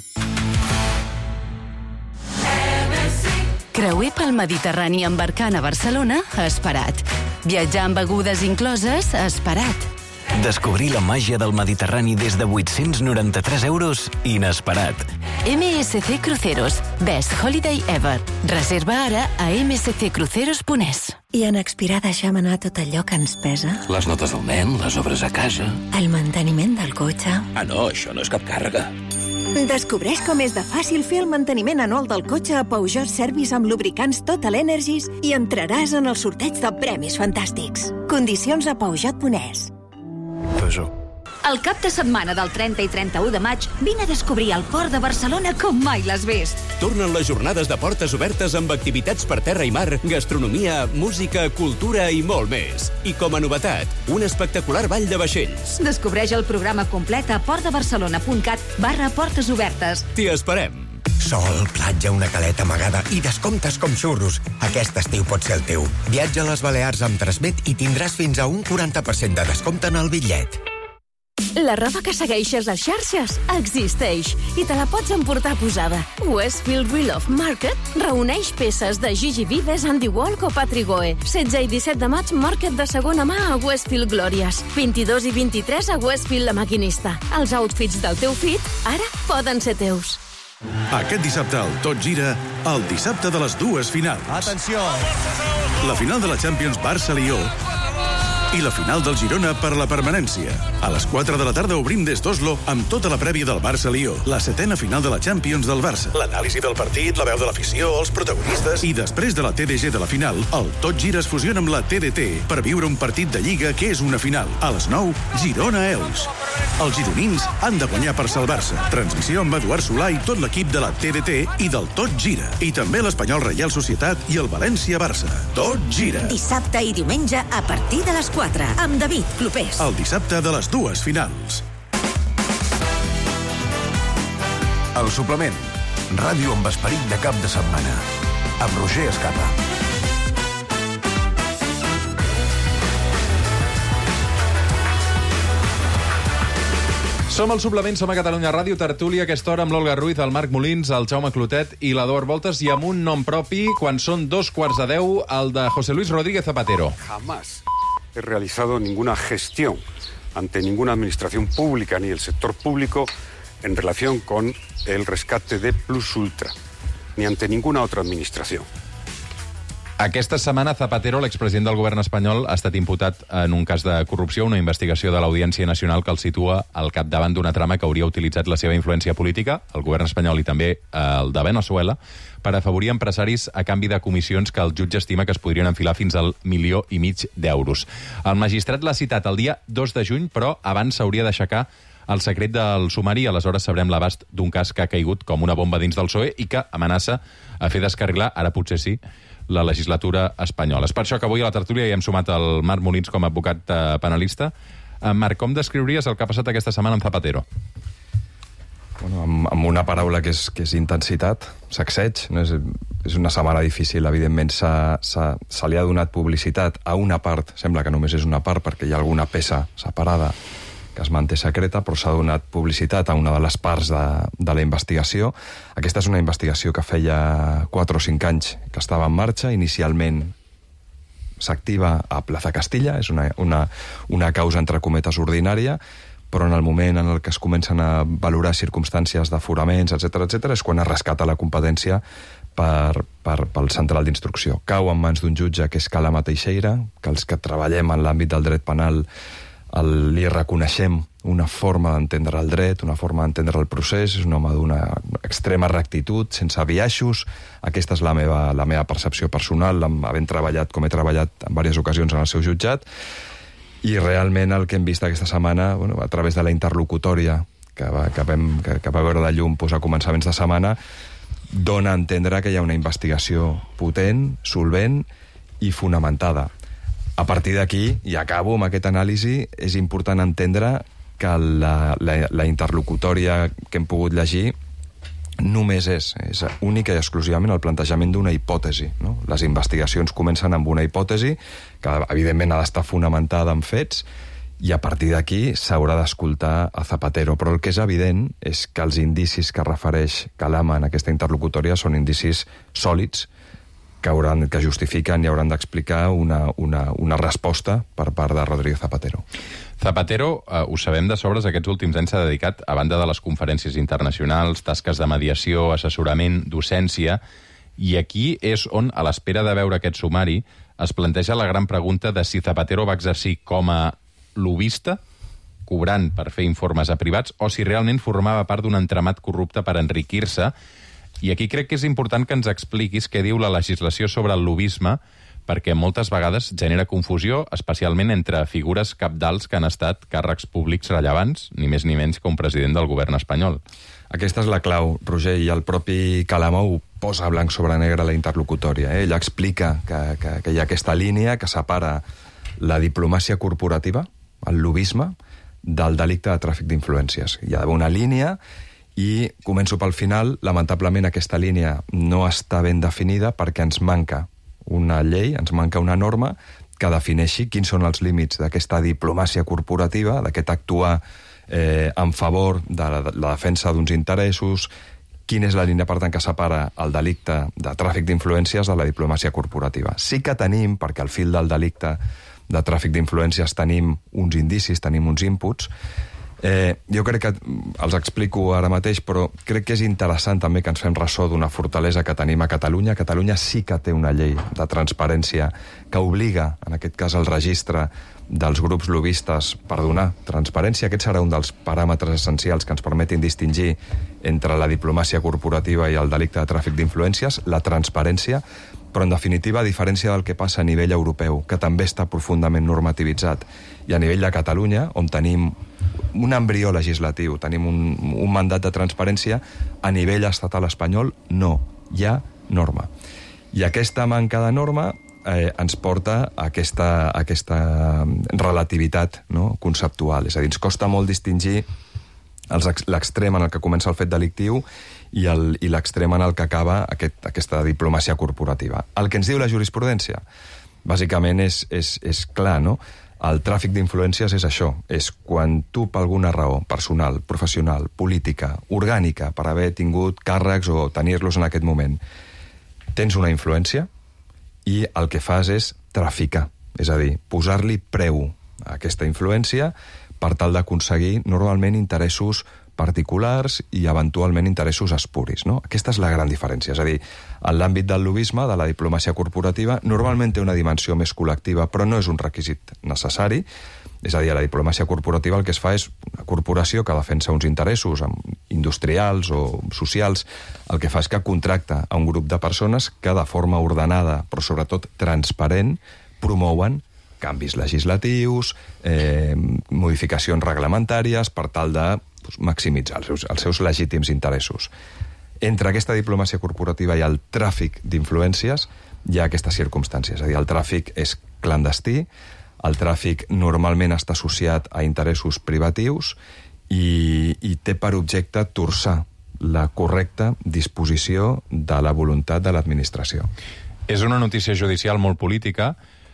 Creuer pel Mediterrani embarcant a Barcelona, esperat. Viatjar amb begudes incloses, esperat. Descobrir la màgia del Mediterrani des de vuit-cents noranta-tres euros, inesperat. M S C Cruceros. Best Holiday Ever. Reserva ara a m s c cruceros punt es. I en expirar deixem anar tot allò que ens pesa? Les notes del nen, les obres a casa... El manteniment del cotxe? Ah, no, això no és cap càrrega. Descobreix com és de fàcil fer el manteniment anual del cotxe a Peugeot Service amb lubricants Total Energies i entraràs en el sorteig de premis fantàstics. Condicions a peugeot punt es. Peugeot. El cap de setmana del trenta i trenta-u de maig vine a descobrir el port de Barcelona com mai l'has vist. Tornen les jornades de portes obertes amb activitats per terra i mar, gastronomia, música, cultura i molt més. I com a novetat, un espectacular ball de vaixells. Descobreix el programa complet a portdebarcelona.cat barra portes obertes. T'hi esperem. Sol, platja, una caleta amagada i descomptes com xurros. Aquest estiu pot ser el teu. Viatja a les Balears amb Transmet i tindràs fins a un quaranta per cent de descompte en el bitllet. La roba que segueixes a xarxes existeix i te la pots emportar posada. Westfield Real of Market reuneix peces de Gigi Vives, Andy Walk o Patrick Goe. setze i disset de maig, Market de segona mà a Westfield Glòries. vint-i-dos i vint-i-tres a Westfield La Maquinista. Els outfits del teu fit ara poden ser teus. Aquest dissabte el Tot Gira, el dissabte de les dues finals. Atenció! La final de la Champions Barça-Lió i la final del Girona per la permanència. A les quatre de la tarda obrim des d'Oslo amb tota la prèvia del Barça-Lió, la setena final de la Champions del Barça, l'anàlisi del partit, la veu de l'afició, els protagonistes... I després de la T D G de la final, el Tot Gira es fusiona amb la T D T per viure un partit de Lliga que és una final. A les nou, Girona-Elx. Els gironins han de guanyar per salvar-se. Transmissió amb Eduard Solà i tot l'equip de la T D T i del Tot Gira. I també l'Espanyol Reial Societat i el València-Barça. Tot gira. Dissabte i diumenge a partir de les quatre, amb David Clopés. El dissabte de les dues finals. El suplement. Ràdio amb esperit de cap de setmana. Amb Roger Escapa. Som al suplement, som a Catalunya Ràdio, tertúlia, aquesta hora amb l'Olga Ruiz, el Marc Molins, el Jaume Clotet i l'Eduard Voltes, i amb un nom propi, quan són dos quarts de deu, el de José Luis Rodríguez Zapatero. Jamás he realizado ninguna gestión ante ninguna administración pública ni el sector público en relación con el rescate de Plus Ultra, ni ante ninguna otra administración. Aquesta setmana Zapatero, l'expresident del govern espanyol, ha estat imputat en un cas de corrupció, una investigació de l'Audiència Nacional que el situa al capdavant d'una trama que hauria utilitzat la seva influència política, el govern espanyol i també el de Venezuela, per afavorir empresaris a canvi de comissions que el jutge estima que es podrien enfilar fins al milió i mig d'euros. El magistrat l'ha citat el dia dos de juny, però abans s'hauria d'aixecar el secret del sumari, aleshores sabrem l'abast d'un cas que ha caigut com una bomba dins del P S O E i que amenaça a fer descarrilar, ara potser sí, la legislatura espanyola. És per això que avui a la tertúlia hi hem sumat el Marc Molins com a advocat eh, penalista. Eh, Marc, com descriuries el que ha passat aquesta setmana amb Zapatero? Bueno, amb, amb una paraula que és, que és intensitat, sacseig. No és, és una setmana difícil, evidentment s'ha, s'ha, se li ha donat publicitat a una part, sembla que només és una part perquè hi ha alguna peça separada que es manté secreta, però s'ha donat publicitat a una de les parts de, de la investigació. Aquesta és una investigació que feia quatre o cinc anys que estava en marxa. Inicialment s'activa a Plaza Castilla, és una, una, una causa entre cometes ordinària, però en el moment en el que es comencen a valorar circumstàncies d'aforaments, etcètera, etcètera, és quan es rescata la competència per, per, pel central d'instrucció. Cau en mans d'un jutge que és Calama Teixeira, que els que treballem en l'àmbit del dret penal el, li reconeixem una forma d'entendre el dret, una forma d'entendre el procés, és un home d'una extrema rectitud, sense biaixos. Aquesta és la meva, la meva percepció personal, havent treballat com he treballat en diverses ocasions en el seu jutjat, i realment el que hem vist aquesta setmana, bueno, a través de la interlocutòria que va, que vam, que, que va veure la llum pues, a començaments de setmana, dona a entendre que hi ha una investigació potent, solvent i fonamentada. A partir d'aquí, i acabo amb aquest anàlisi, és important entendre que la, la, la interlocutòria que hem pogut llegir només és, és única i exclusivament el plantejament d'una hipòtesi. No? Les investigacions comencen amb una hipòtesi que, evidentment, ha d'estar fonamentada en fets, i a partir d'aquí s'haurà d'escoltar a Zapatero. Però el que és evident és que els indicis que refereix Calama en aquesta interlocutòria són indicis sòlids que, hauran, que justifiquen i hauran d'explicar una, una, una resposta per part de Rodríguez Zapatero. Zapatero, eh, ho sabem de sobres, aquests últims anys s'ha dedicat, a banda de les conferències internacionals, tasques de mediació, assessorament, docència, i aquí és on, a l'espera de veure aquest sumari, es planteja la gran pregunta de si Zapatero va exercir com a lobista, cobrant per fer informes a privats, o si realment formava part d'un entramat corrupte per enriquir-se. I aquí crec que és important que ens expliquis què diu la legislació sobre el lobisme, perquè moltes vegades genera confusió, especialment entre figures capdals que han estat càrrecs públics rellevants, ni més ni menys que un president del govern espanyol. Aquesta és la clau, Roger, i el propi Calama ho posa blanc sobre negre a la interlocutòria. Eh? Ell explica que, que, que hi ha aquesta línia que separa la diplomàcia corporativa, el lobisme, del delicte de tràfic d'influències. Hi ha una línia. I començo pel final. Lamentablement aquesta línia no està ben definida perquè ens manca una llei, ens manca una norma que defineixi quins són els límits d'aquesta diplomàcia corporativa, d'aquest actuar eh, en favor de la, de la defensa d'uns interessos, quina és la línia, per tant, que separa el delicte de tràfic d'influències de la diplomàcia corporativa. Sí que tenim, perquè al fil del delicte de tràfic d'influències tenim uns indicis, tenim uns inputs, Eh, jo crec que els explico ara mateix, però crec que és interessant també que ens fem ressò d'una fortalesa que tenim a Catalunya. Catalunya sí que té una llei de transparència que obliga, en aquest cas, el registre dels grups lobbistes per donar transparència. Aquest serà un dels paràmetres essencials que ens permetin distingir entre la diplomàcia corporativa i el delicte de tràfic d'influències, la transparència, però en definitiva, a diferència del que passa a nivell europeu, que també està profundament normativitzat, i a nivell de Catalunya, on tenim un embrió legislatiu, tenim un, un mandat de transparència, a nivell estatal espanyol no hi ha norma. I aquesta manca de norma eh, ens porta a aquesta, a aquesta relativitat, no?, conceptual. És a dir, ens costa molt distingir l'extrem en el que comença el fet delictiu i l'extrem en el que acaba aquest, aquesta diplomàcia corporativa. El que ens diu la jurisprudència, bàsicament, és, és, és clar, no? El tràfic d'influències és això, és quan tu, per alguna raó personal, professional, política, orgànica, per haver tingut càrrecs o tenir-los en aquest moment, tens una influència i el que fas és traficar, és a dir, posar-li preu a aquesta influència per tal d'aconseguir normalment interessos particulars i eventualment interessos espuris, no? Aquesta és la gran diferència. És a dir, en l'àmbit del lobbisme, de la diplomàcia corporativa, normalment té una dimensió més col·lectiva, però no és un requisit necessari. És a dir, a la diplomàcia corporativa el que es fa és una corporació que defensa uns interessos industrials o socials, el que fa és que contracta a un grup de persones que de forma ordenada, però sobretot transparent, promouen canvis legislatius, eh, modificacions reglamentàries per tal de doncs, maximitzar els seus, els seus legítims interessos. Entre aquesta diplomàcia corporativa i el tràfic d'influències hi ha aquestes circumstàncies. És a dir, el tràfic és clandestí, el tràfic normalment està associat a interessos privatius i, i té per objecte torçar la correcta disposició de la voluntat de l'administració. És una notícia judicial molt política,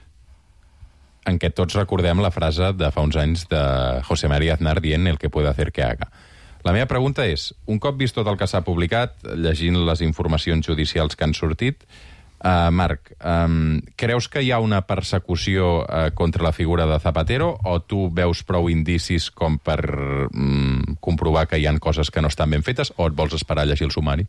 en què tots recordem la frase de fa uns anys de José María Aznar dient el que puede hacer que haga. La meva pregunta és, un cop vist tot el que s'ha publicat, llegint les informacions judicials que han sortit, uh, Marc, um, creus que hi ha una persecució uh, contra la figura de Zapatero o tu veus prou indicis com per um, comprovar que hi ha coses que no estan ben fetes o et vols esperar a llegir el sumari?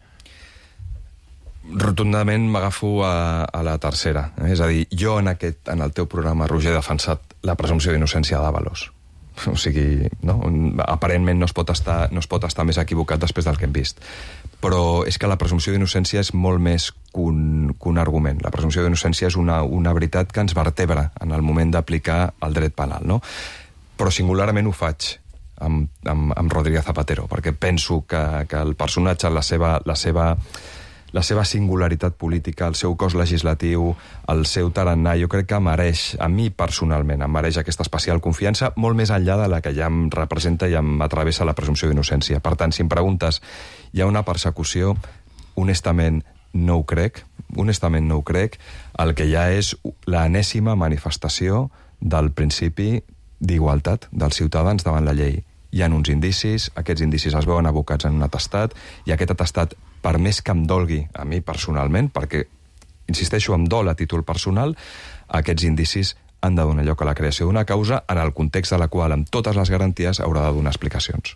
Rotundament m'agafo a, a la tercera. Eh? És a dir, jo en, aquest, en el teu programa, Roger, he defensat la presumpció d'innocència d'Ábalos. O sigui, no? Aparentment no es, pot estar, no es pot estar més equivocat després del que hem vist. Però és que la presumpció d'innocència és molt més que un, que un argument. La presumpció d'innocència és una, una veritat que ens vertebra en el moment d'aplicar el dret penal, no? Però singularment ho faig amb, amb, amb Rodríguez Zapatero, perquè penso que, que el personatge, la seva... La seva la seva singularitat política, el seu cos legislatiu, el seu tarannà, jo crec que mereix, a mi personalment, em mereix aquesta especial confiança, molt més enllà de la que ja em representa i em atravessa la presumpció d'innocència. Per tant, si em preguntes, hi ha una persecució? Honestament, no ho crec. Honestament, no ho crec. El que hi ha és l'enèsima manifestació del principi d'igualtat dels ciutadans davant la llei. Hi ha uns indicis, aquests indicis es veuen abocats en un atestat, i aquest atestat, per més que em dolgui a mi personalment, perquè, insisteixo, em dol a títol personal, aquests indicis han de donar lloc a la creació d'una causa en el context de la qual, amb totes les garanties, haurà de donar explicacions.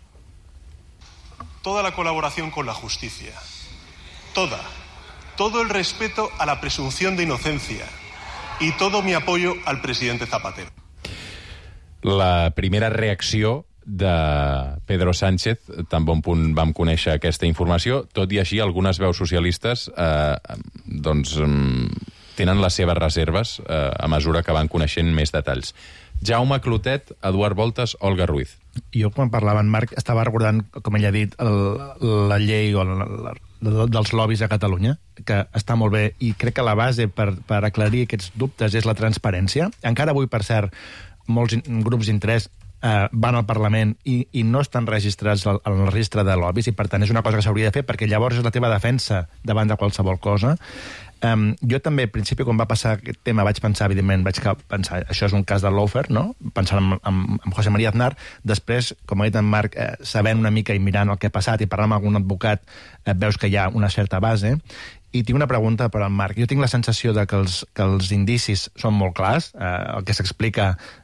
Toda la colaboración con la justicia. Toda. Todo el respeto a la presunción de inocencia. Y todo mi apoyo al presidente Zapatero. La primera reacció de Pedro Sánchez, tan bon punt vam conèixer aquesta informació, tot i així algunes veus socialistes eh, doncs, tenen les seves reserves eh, a mesura que van coneixent més detalls. Jaume Clotet, Eduard Voltes, Olga Ruiz. Jo, quan parlava en Marc, estava recordant, com ell ha dit, el, la llei o la, la, dels lobbies a Catalunya, que està molt bé, i crec que la base per, per aclarir aquests dubtes és la transparència. Encara avui, per cert, molts grups d'interès Eh, van al Parlament i, i no estan registrats al, al registre de lobbies, i per tant és una cosa que s'hauria de fer, perquè llavors és la teva defensa davant de qualsevol cosa. Um, jo també, al principi, quan va passar aquest tema, vaig pensar, evidentment, vaig pensar, això és un cas de lawfare, no? Pensant en, en, en José María Aznar. Després, com ha dit en Marc, eh, sabent una mica i mirant el que ha passat i parlant amb algun advocat, eh, veus que hi ha una certa base. I tinc una pregunta per al Marc. Jo tinc la sensació de que els, que els indicis són molt clars. Eh, el que s'explica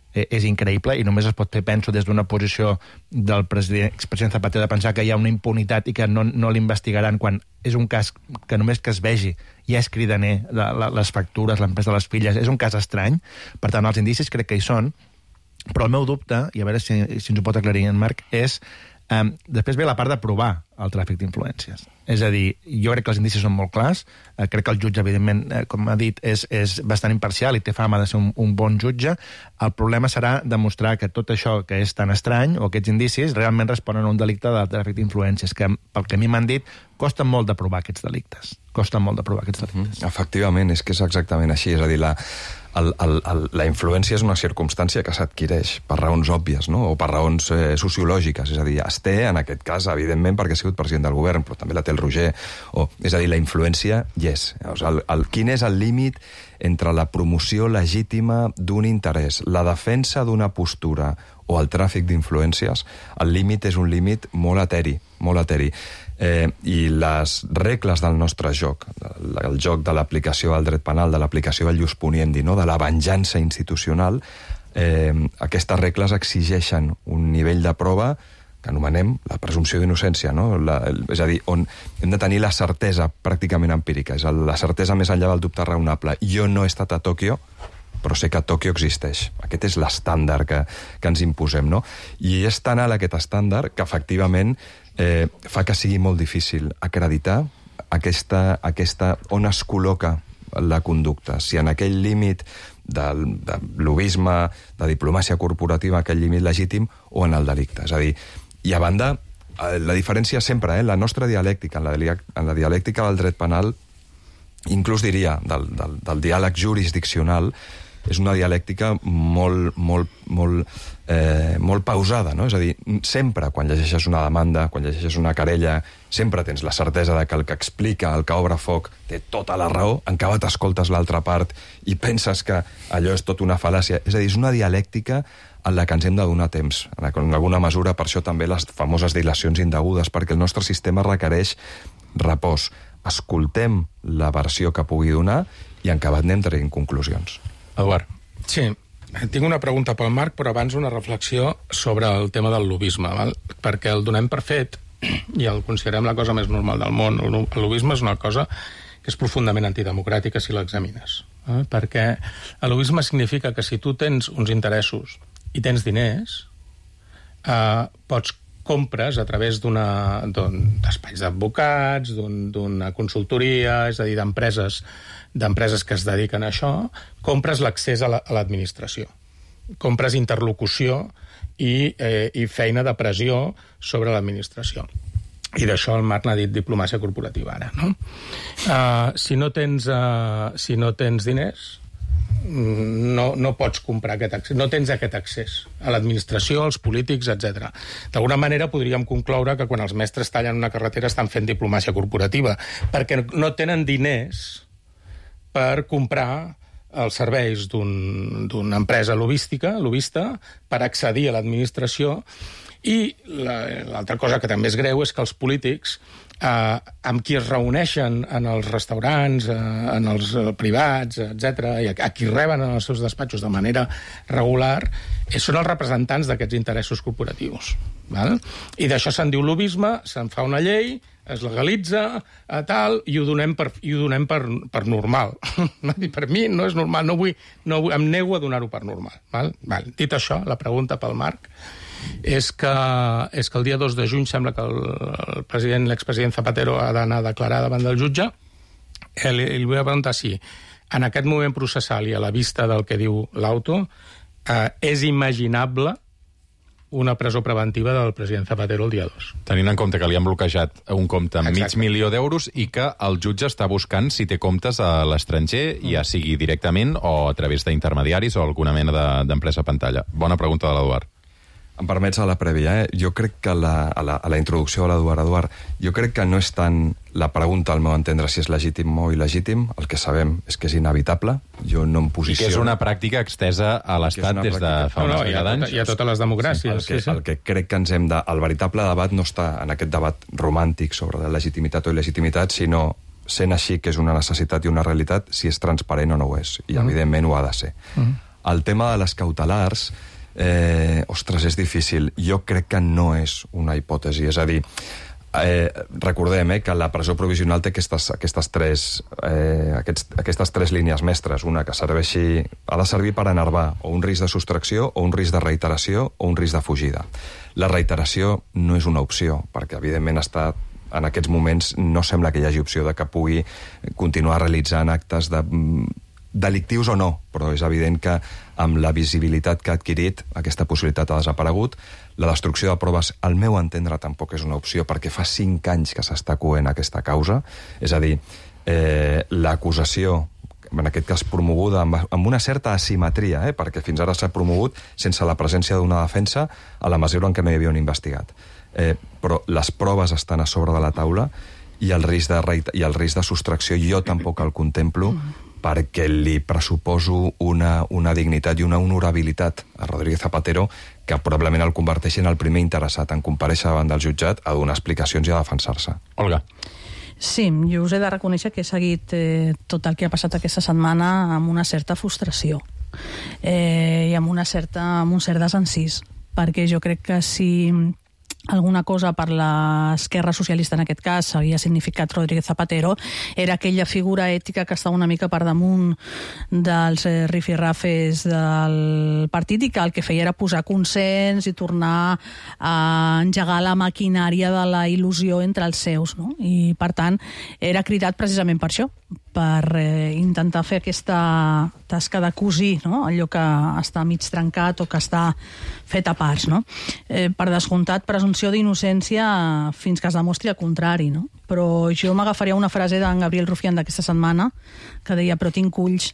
és increïble i només es pot fer, penso, des d'una posició del president, expresident Zapatero de pensar que hi ha una impunitat i que no, no l'investigaran quan és un cas que només que es vegi ja és cridaner, la, la, les factures, l'empresa de les filles, és un cas estrany. Per tant, els indicis crec que hi són, però el meu dubte, i a veure si, si ens ho pot aclarir en Marc, és Um, després ve la part de provar el tràfic d'influències. És a dir, jo crec que els indicis són molt clars, uh, crec que el jutge, evidentment, uh, com ha dit, és, és bastant imparcial i té fama de ser un, un bon jutge. El problema serà demostrar que tot això que és tan estrany, o aquests indicis, realment responen a un delicte de tràfic d'influències, que, pel que a mi m'han dit, costa molt de provar aquests delictes. Costa molt de provar aquests delictes. Mm, efectivament, és que és exactament així. És a dir, la, el, el, el, la influència és una circumstància que s'adquireix per raons òbvies, no? O per raons eh, sociològiques. És a dir, es té, en aquest cas, evidentment, perquè ha sigut president del govern, però també la té el Roger. O, és a dir, la influència hi és. Llavors, el, el, quin és el límit entre la promoció legítima d'un interès, la defensa d'una postura o el tràfic d'influències? El límit és un límit molt eteri, molt eteri. Eh, i les regles del nostre joc, el joc de l'aplicació del dret penal, de l'aplicació del ius puniendi, no? De la venjança institucional, eh, aquestes regles exigeixen un nivell de prova que anomenem la presumpció d'innocència, no? La, és a dir, on hem de tenir la certesa pràcticament empírica, és la certesa més enllà del dubte raonable. Jo no he estat a Tòquio, però sé que Tòquio existeix. Aquest és l'estàndard que, que ens imposem, no? I és tan alt aquest estàndard que, efectivament, eh, fa que sigui molt difícil acreditar aquesta, aquesta on es col·loca la conducta. Si en aquell límit del, de lobisme, de diplomàcia corporativa, aquell límit legítim, o en el delicte. És a dir, i a banda, la diferència sempre, eh, la nostra dialèctica, en la, en la dialèctica del dret penal, inclús diria, del, del, del diàleg jurisdiccional, és una dialèctica molt, molt, molt, eh, molt pausada, no? És a dir, sempre quan llegeixes una demanda, quan llegeixes una querella, sempre tens la certesa de que el que explica, el que obre foc, té tota la raó, en acabat t'escoltes l'altra part i penses que allò és tot una fal·làcia. És a dir, és una dialèctica en la que ens hem de donar temps. En alguna mesura, per això també les famoses dilacions indegudes, perquè el nostre sistema requereix repòs. Escoltem la versió que pugui donar i en acabat anem traient conclusions. Eduard. Sí, tinc una pregunta pel Marc, però abans una reflexió sobre el tema del lobisme, val? Perquè el donem per fet i el considerem la cosa més normal del món. El lobisme és una cosa que és profundament antidemocràtica si l'examines. Eh? Perquè el lobisme significa que si tu tens uns interessos i tens diners, eh, pots compres a través d'una d'espais d'advocats, d'una consultoria, és a dir, d'empreses d'empreses que es dediquen a això, compres l'accés a l'administració. Compres interlocució i, eh, i feina de pressió sobre l'administració. I d'això el Marc n'ha dit diplomàcia corporativa ara, no? Uh, si no tens, uh, si no tens diners, no, no pots comprar aquest accés, no tens aquest accés a l'administració, als polítics, etcètera. D'alguna manera podríem concloure que quan els mestres tallen una carretera estan fent diplomàcia corporativa, perquè no tenen diners per comprar els serveis d'una un, empresa lobística, lobista, per accedir a l'administració. I l'altra cosa que també és greu és que els polítics, eh, amb qui es reuneixen en els restaurants, eh, en els privats, etcètera, i a, a qui reben en els seus despatxos de manera regular, eh, són els representants d'aquests interessos corporatius. Val? I d'això se'n diu lobisme, se'n fa una llei, es legalitza, a tal, i ho donem per, i ho donem per, per normal. Per mi no és normal, no vull, no vull, em nego a donar-ho per normal. Val? Val. Dit això, la pregunta pel Marc és que, és que el dia dos de juny sembla que el, el president, l'expresident Zapatero ha d'anar a declarar davant del jutge. Eh, li, li vull preguntar si en aquest moment processal i a la vista del que diu l'auto eh, és imaginable una presó preventiva del president Zapatero el dia dos. Tenint en compte que li han bloquejat un compte amb Exacte. mig milió d'euros i que el jutge està buscant si té comptes a l'estranger, mm. ja sigui directament o a través d'intermediaris o alguna mena d'empresa de, pantalla. Bona pregunta de l'Eduard. Em permets a la prèvia, eh? Jo crec que la, a, la, a la introducció de l'Eduard, Eduard, jo crec que no és tant la pregunta, al meu entendre, si és legítim o il·legítim. El que sabem és que és inevitable. Jo no em posiciono... I que és una pràctica extesa a l'Estat des de fa no, no, unes d'anys. Hi ha totes les democràcies. El que, sí, sí. el que crec que ens hem de... El veritable debat no està en aquest debat romàntic sobre la legitimitat o il·legitimitat, sinó sent així que és una necessitat i una realitat, si és transparent o no ho és. I, mm. evidentment, ho ha de ser. Mm. El tema de les cautelars, eh, ostres, és difícil. Jo crec que no és una hipòtesi. És a dir, eh, recordem eh, que la presó provisional té aquestes, aquestes, tres, eh, aquests, aquestes tres línies mestres. Una que serveixi, ha de servir per enervar o un risc de sostracció, o un risc de reiteració, o un risc de fugida. La reiteració no és una opció, perquè evidentment està... en aquests moments no sembla que hi hagi opció de que pugui continuar realitzant actes de, delictius o no, però és evident que amb la visibilitat que ha adquirit aquesta possibilitat ha desaparegut. La destrucció de proves, al meu entendre, tampoc és una opció, perquè fa cinc anys que s'està coent aquesta causa. És a dir, eh, l'acusació, en aquest cas promoguda amb, amb una certa asimetria, eh, perquè fins ara s'ha promogut sense la presència d'una defensa a la mesura en què no hi havia un investigat. Eh, però les proves estan a sobre de la taula i el risc de, reit- i el risc de sostracció jo tampoc el contemplo, perquè li pressuposo una, una dignitat i una honorabilitat a Rodríguez Zapatero que probablement el converteixi en el primer interessat en comparèixer davant del jutjat a donar explicacions i a defensar-se. Olga. Sí, jo us he de reconèixer que he seguit eh, tot el que ha passat aquesta setmana amb una certa frustració eh, i amb, una certa, amb un cert desencís, perquè jo crec que si alguna cosa per l'esquerra socialista en aquest cas havia significat Rodríguez Zapatero era aquella figura ètica que estava una mica per damunt dels eh, rifirrafes del partit i que el que feia era posar consens i tornar a engegar la maquinària de la il·lusió entre els seus, no? I per tant era cridat precisament per això, per eh, intentar fer aquesta tasca de cosir, no? Allò que està mig trencat o que està fet a parts, no? Eh, per descomptat, presumpció d'innocència fins que es demostri el contrari, no? Però jo m'agafaria una frase d'en Gabriel Rufián d'aquesta setmana que deia, però tinc ulls,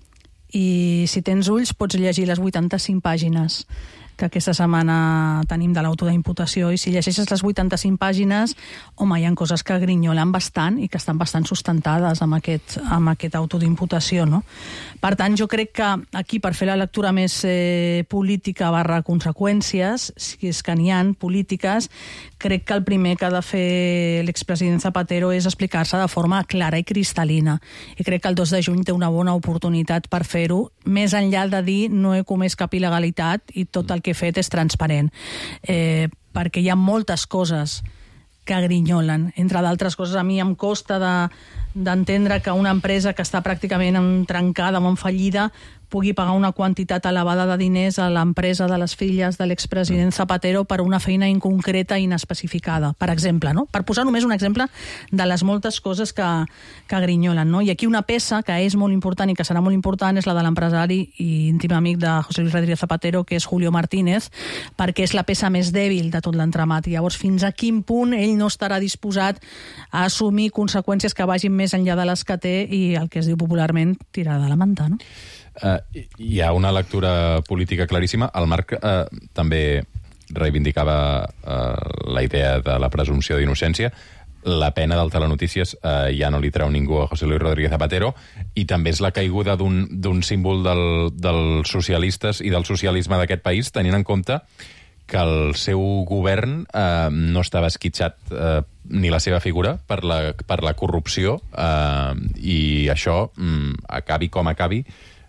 i si tens ulls pots llegir les vuitanta-cinc pàgines que aquesta setmana tenim de l'auto d'imputació, i si llegeixes les vuitanta-cinc pàgines, home, hi ha coses que grinyolen bastant i que estan bastant sustentades amb aquest, amb aquest auto d'imputació, no? Per tant, jo crec que aquí, per fer la lectura més eh, política barra conseqüències, si és que n'hi ha polítiques, crec que el primer que ha de fer l'expresident Zapatero és explicar-se de forma clara i cristal·lina. I crec que el dos de juny té una bona oportunitat per fer-ho, més enllà de dir no he comès cap il·legalitat i tot el que he fet és transparent. Eh, perquè hi ha moltes coses que grinyolen. Entre d'altres coses, a mi em costa de, d'entendre que una empresa que està pràcticament trencada o en fallida pugui pagar una quantitat elevada de diners a l'empresa de les filles de l'expresident Zapatero per una feina inconcreta i inespecificada, per exemple, no? Per posar només un exemple de les moltes coses que, que grinyolen, no? I aquí una peça que és molt important i que serà molt important és la de l'empresari i íntim amic de José Luis Rodríguez Zapatero, que és Julio Martínez, perquè és la peça més dèbil de tot l'entramat. I llavors, fins a quin punt ell no estarà disposat a assumir conseqüències que vagin més enllà de les que té i el que es diu popularment tirar de la manta, no? Uh, hi ha una lectura política claríssima. El Marc uh, també reivindicava uh, la idea de la presumpció d'innocència. La pena del Telenotícies uh, ja no li treu ningú a José Luis Rodríguez Zapatero, i també és la caiguda d'un, d'un símbol del, dels socialistes i del socialisme d'aquest país, tenint en compte que el seu govern eh, no estava esquitxat eh, ni la seva figura per la, per la corrupció, eh, i això, mm, acabi com acabi,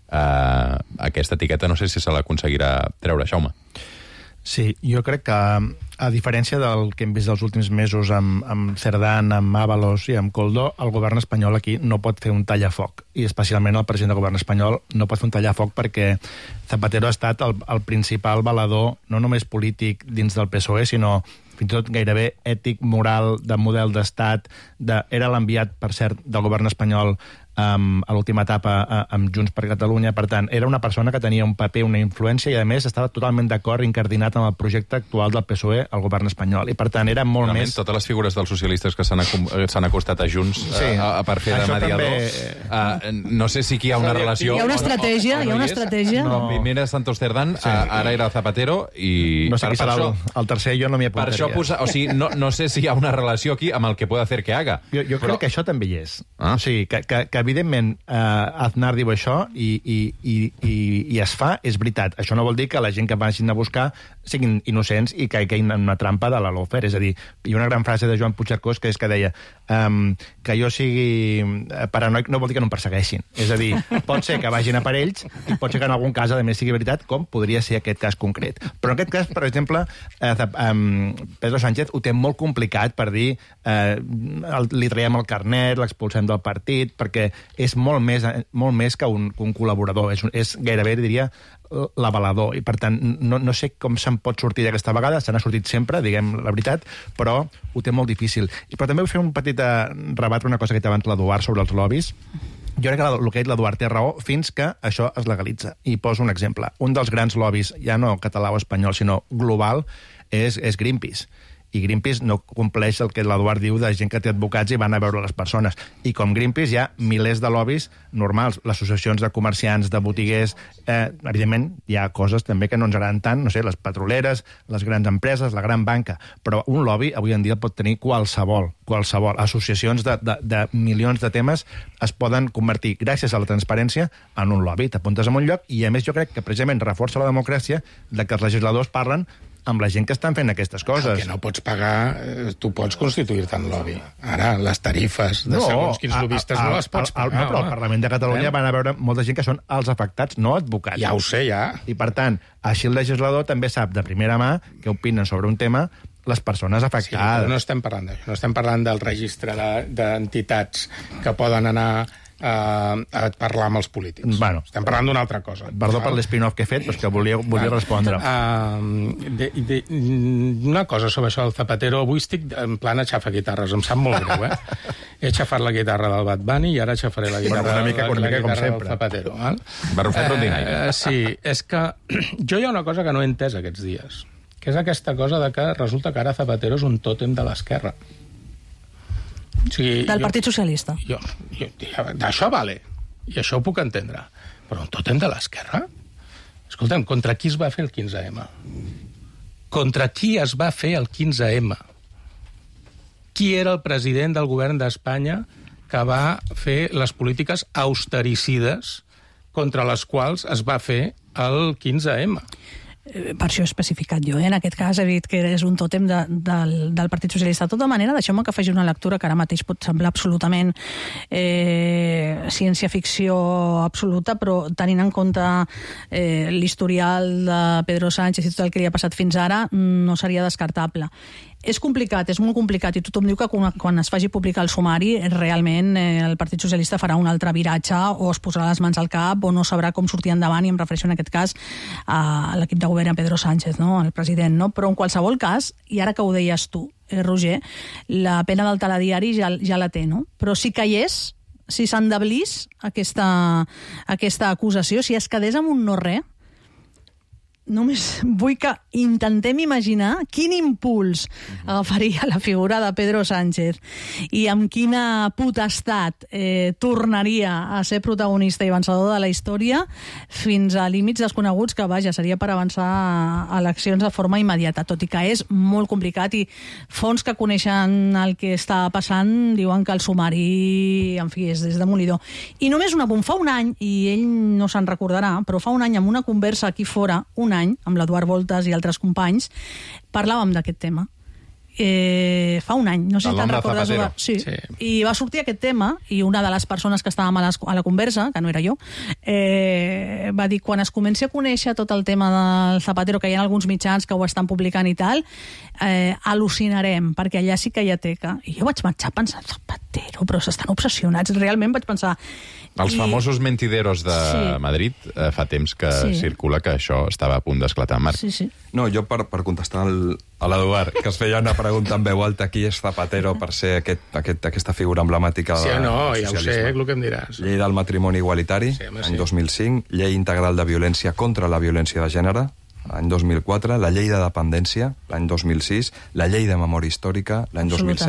Uh, aquesta etiqueta no sé si se l'aconseguirà treure, Jaume. Sí, jo crec que, a diferència del que hem vist els últims mesos amb, amb Cerdán, amb Ábalos i amb Koldo, el govern espanyol aquí no pot fer un tallafoc, i especialment el president del govern espanyol no pot fer un tallafoc, perquè Zapatero ha estat el, el principal valedor, no només polític dins del P S O E, sinó fins i tot gairebé ètic, moral, de model d'estat, de, era l'enviat, per cert, del govern espanyol Um, a l'última etapa uh, amb Junts per Catalunya. Per tant, era una persona que tenia un paper, una influència, i a més estava totalment d'acord, incardinat amb el projecte actual del P S O E al govern espanyol. I per tant, era molt Realment, més... Totes les figures dels socialistes que s'han, s'han acostat a Junts sí. a, a, per fer de mediadors, també... uh, no sé si aquí hi ha una relació... Hi ha una estratègia, o no, o no hi ha una hi estratègia. No. Primera Santos Cerdán, sí. ara era Zapatero, i... No sé qui serà el, el tercer, jo no m'hi apuntaria. Per això posa, o sigui, no, no sé si hi ha una relació aquí amb el que puede hacer que haga. Jo, jo però... crec que això també hi és. Ah. O sigui, que, que, que evidentment, eh, Aznar diu això i, i, i, i, i es fa, és veritat. Això no vol dir que la gent que vagin a buscar siguin innocents i caiguin en una trampa de la lawfare. És a dir, hi ha una gran frase de Joan Puigcercós que és que deia um, que jo sigui paranoic no vol dir que no em persegueixin. És a dir, pot ser que vagin a per ells i pot ser que en algun cas, a més, sigui veritat, com podria ser aquest cas concret. Però en aquest cas, per exemple, eh, um, Pedro Sánchez ho té molt complicat per dir eh, el, li traiem el carnet, l'expulsem del partit, perquè és molt més, molt més que un, un col·laborador. És, és gairebé, diria, l'avalador, i per tant no, no sé com se'n pot sortir d'aquesta vegada, se n'ha sortit sempre, diguem la veritat, però ho té molt difícil. I, però també vull fer un petit rebatre una cosa que he dit abans l'Eduard sobre els lobbies. Jo crec que el que ha dit l'Eduard té raó fins que això es legalitza. I poso un exemple. Un dels grans lobbies, ja no català o espanyol, sinó global, és, és Greenpeace. I Greenpeace no compleix el que l'Eduard diu de gent que té advocats i van a veure les persones. I com Greenpeace hi ha milers de lobbies normals. Les associacions de comerciants, de botiguers... Eh, evidentment, hi ha coses també que no ens agraden tant, no sé, les petroleres, les grans empreses, la gran banca. Però un lobby avui en dia pot tenir qualsevol, qualsevol. Associacions de, de, de milions de temes es poden convertir, gràcies a la transparència, en un lobby. T'apuntes en un lloc i, a més, jo crec que precisament reforça la democràcia de que els legisladors parlen amb la gent que estan fent aquestes coses. El que no pots pagar, eh, tu pots constituir-te en lobby. Ara, les tarifes de no, segons quins lobistes a, a, no les pots pagar. A, a, però al Parlament de Catalunya eh? van a veure molta gent que són els afectats, no advocats. Ja ho sé, ja. I, per tant, així el legislador també sap de primera mà que opinen sobre un tema les persones afectades. Sí, no estem parlant d'això. No estem parlant del registre d'entitats que poden anar a, a parlar amb els polítics. Bueno, estem parlant d'una altra cosa. Perdó per l'espin-off que he fet, però és que volia, volia respondre. Uh, de, de, una cosa sobre això del Zapatero. Avui estic en plan aixafaguitarres. Em sap molt greu, eh? He aixafat la guitarra del Bad Bunny i ara aixafaré la guitarra, bueno, una mica, una la, mica la guitarra com del Zapatero. Val? Barrufet rondinaire. Uh, sí, és que jo hi ha una cosa que no he entès aquests dies, que és aquesta cosa de que resulta que ara Zapatero és un tòtem de l'esquerra. O sigui, del jo, Partit Socialista. Jo, jo, d'això vale, i això ho puc entendre. Però un tòtem de l'esquerra? Escolta'm, contra qui es va fer el quinze ema? Contra qui es va fer el quinze ema? Qui era el president del govern d'Espanya que va fer les polítiques austericides contra les quals es va fer el quinze ema? Per això he especificat jo, eh? En aquest cas he dit que és un tòtem de, del, del Partit Socialista. De tota manera, deixeu-me que faci una lectura que ara mateix pot semblar absolutament eh, ciència-ficció absoluta, però tenint en compte eh, l'historial de Pedro Sánchez i tot el que li ha passat fins ara, no seria descartable. És complicat, és molt complicat, i tothom diu que quan, quan es faci públic el sumari realment eh, el Partit Socialista farà un altre viratge o es posarà les mans al cap o no sabrà com sortir endavant, i em refereixo en aquest cas a l'equip de govern, a Pedro Sánchez, no? El president, no? Però en qualsevol cas, i ara que ho deies tu, eh, Roger, la pena del telediari ja, ja la té, no? Però si caiés, si s'endeblís aquesta, aquesta acusació, si es quedés amb un no-res, només vull que intentem imaginar quin impuls agafaria la figura de Pedro Sánchez i amb quina potestat eh, tornaria a ser protagonista i vencedor de la història fins a límits desconeguts que, vaja, seria per avançar a eleccions de forma immediata, tot i que és molt complicat, i fonts que coneixen el que està passant diuen que el sumari, en fi, és des demolidor. I només un apunt, fa un any, i ell no se'n recordarà, però fa un any, amb una conversa aquí fora, un any, amb l'Eduard Voltas i altres companys, parlàvem d'aquest tema. Eh, fa un any, no sé si te'n recordes. Sí. sí. I va sortir aquest tema, i una de les persones que estàvem a, les, a la conversa, que no era jo, eh, va dir, quan es comenci a conèixer tot el tema del Zapatero, que hi ha alguns mitjans que ho estan publicant i tal, eh, al·lucinarem, perquè allà sí que hi ha teca. I jo vaig marxar pensant, Zapatero, però s'estan obsessionats. Realment vaig pensar... Els I... famosos mentideros de sí. Madrid, eh, fa temps que sí. circula que això estava a punt d'esclatar, Marc. Sí, sí. No, jo per, per contestar el, a l'Eduard, que es feia una pregunta en veu alta, qui és Zapatero per ser aquest, aquest, aquesta figura emblemàtica sí, del no, socialisme. Ja ho sé, el que em diràs. Llei del matrimoni igualitari, sí, any sí. dos mil cinc, llei integral de violència contra la violència de gènere, l'any dos mil quatre, la llei de dependència, l'any dos mil sis, la llei de memòria històrica, l'any dos mil set.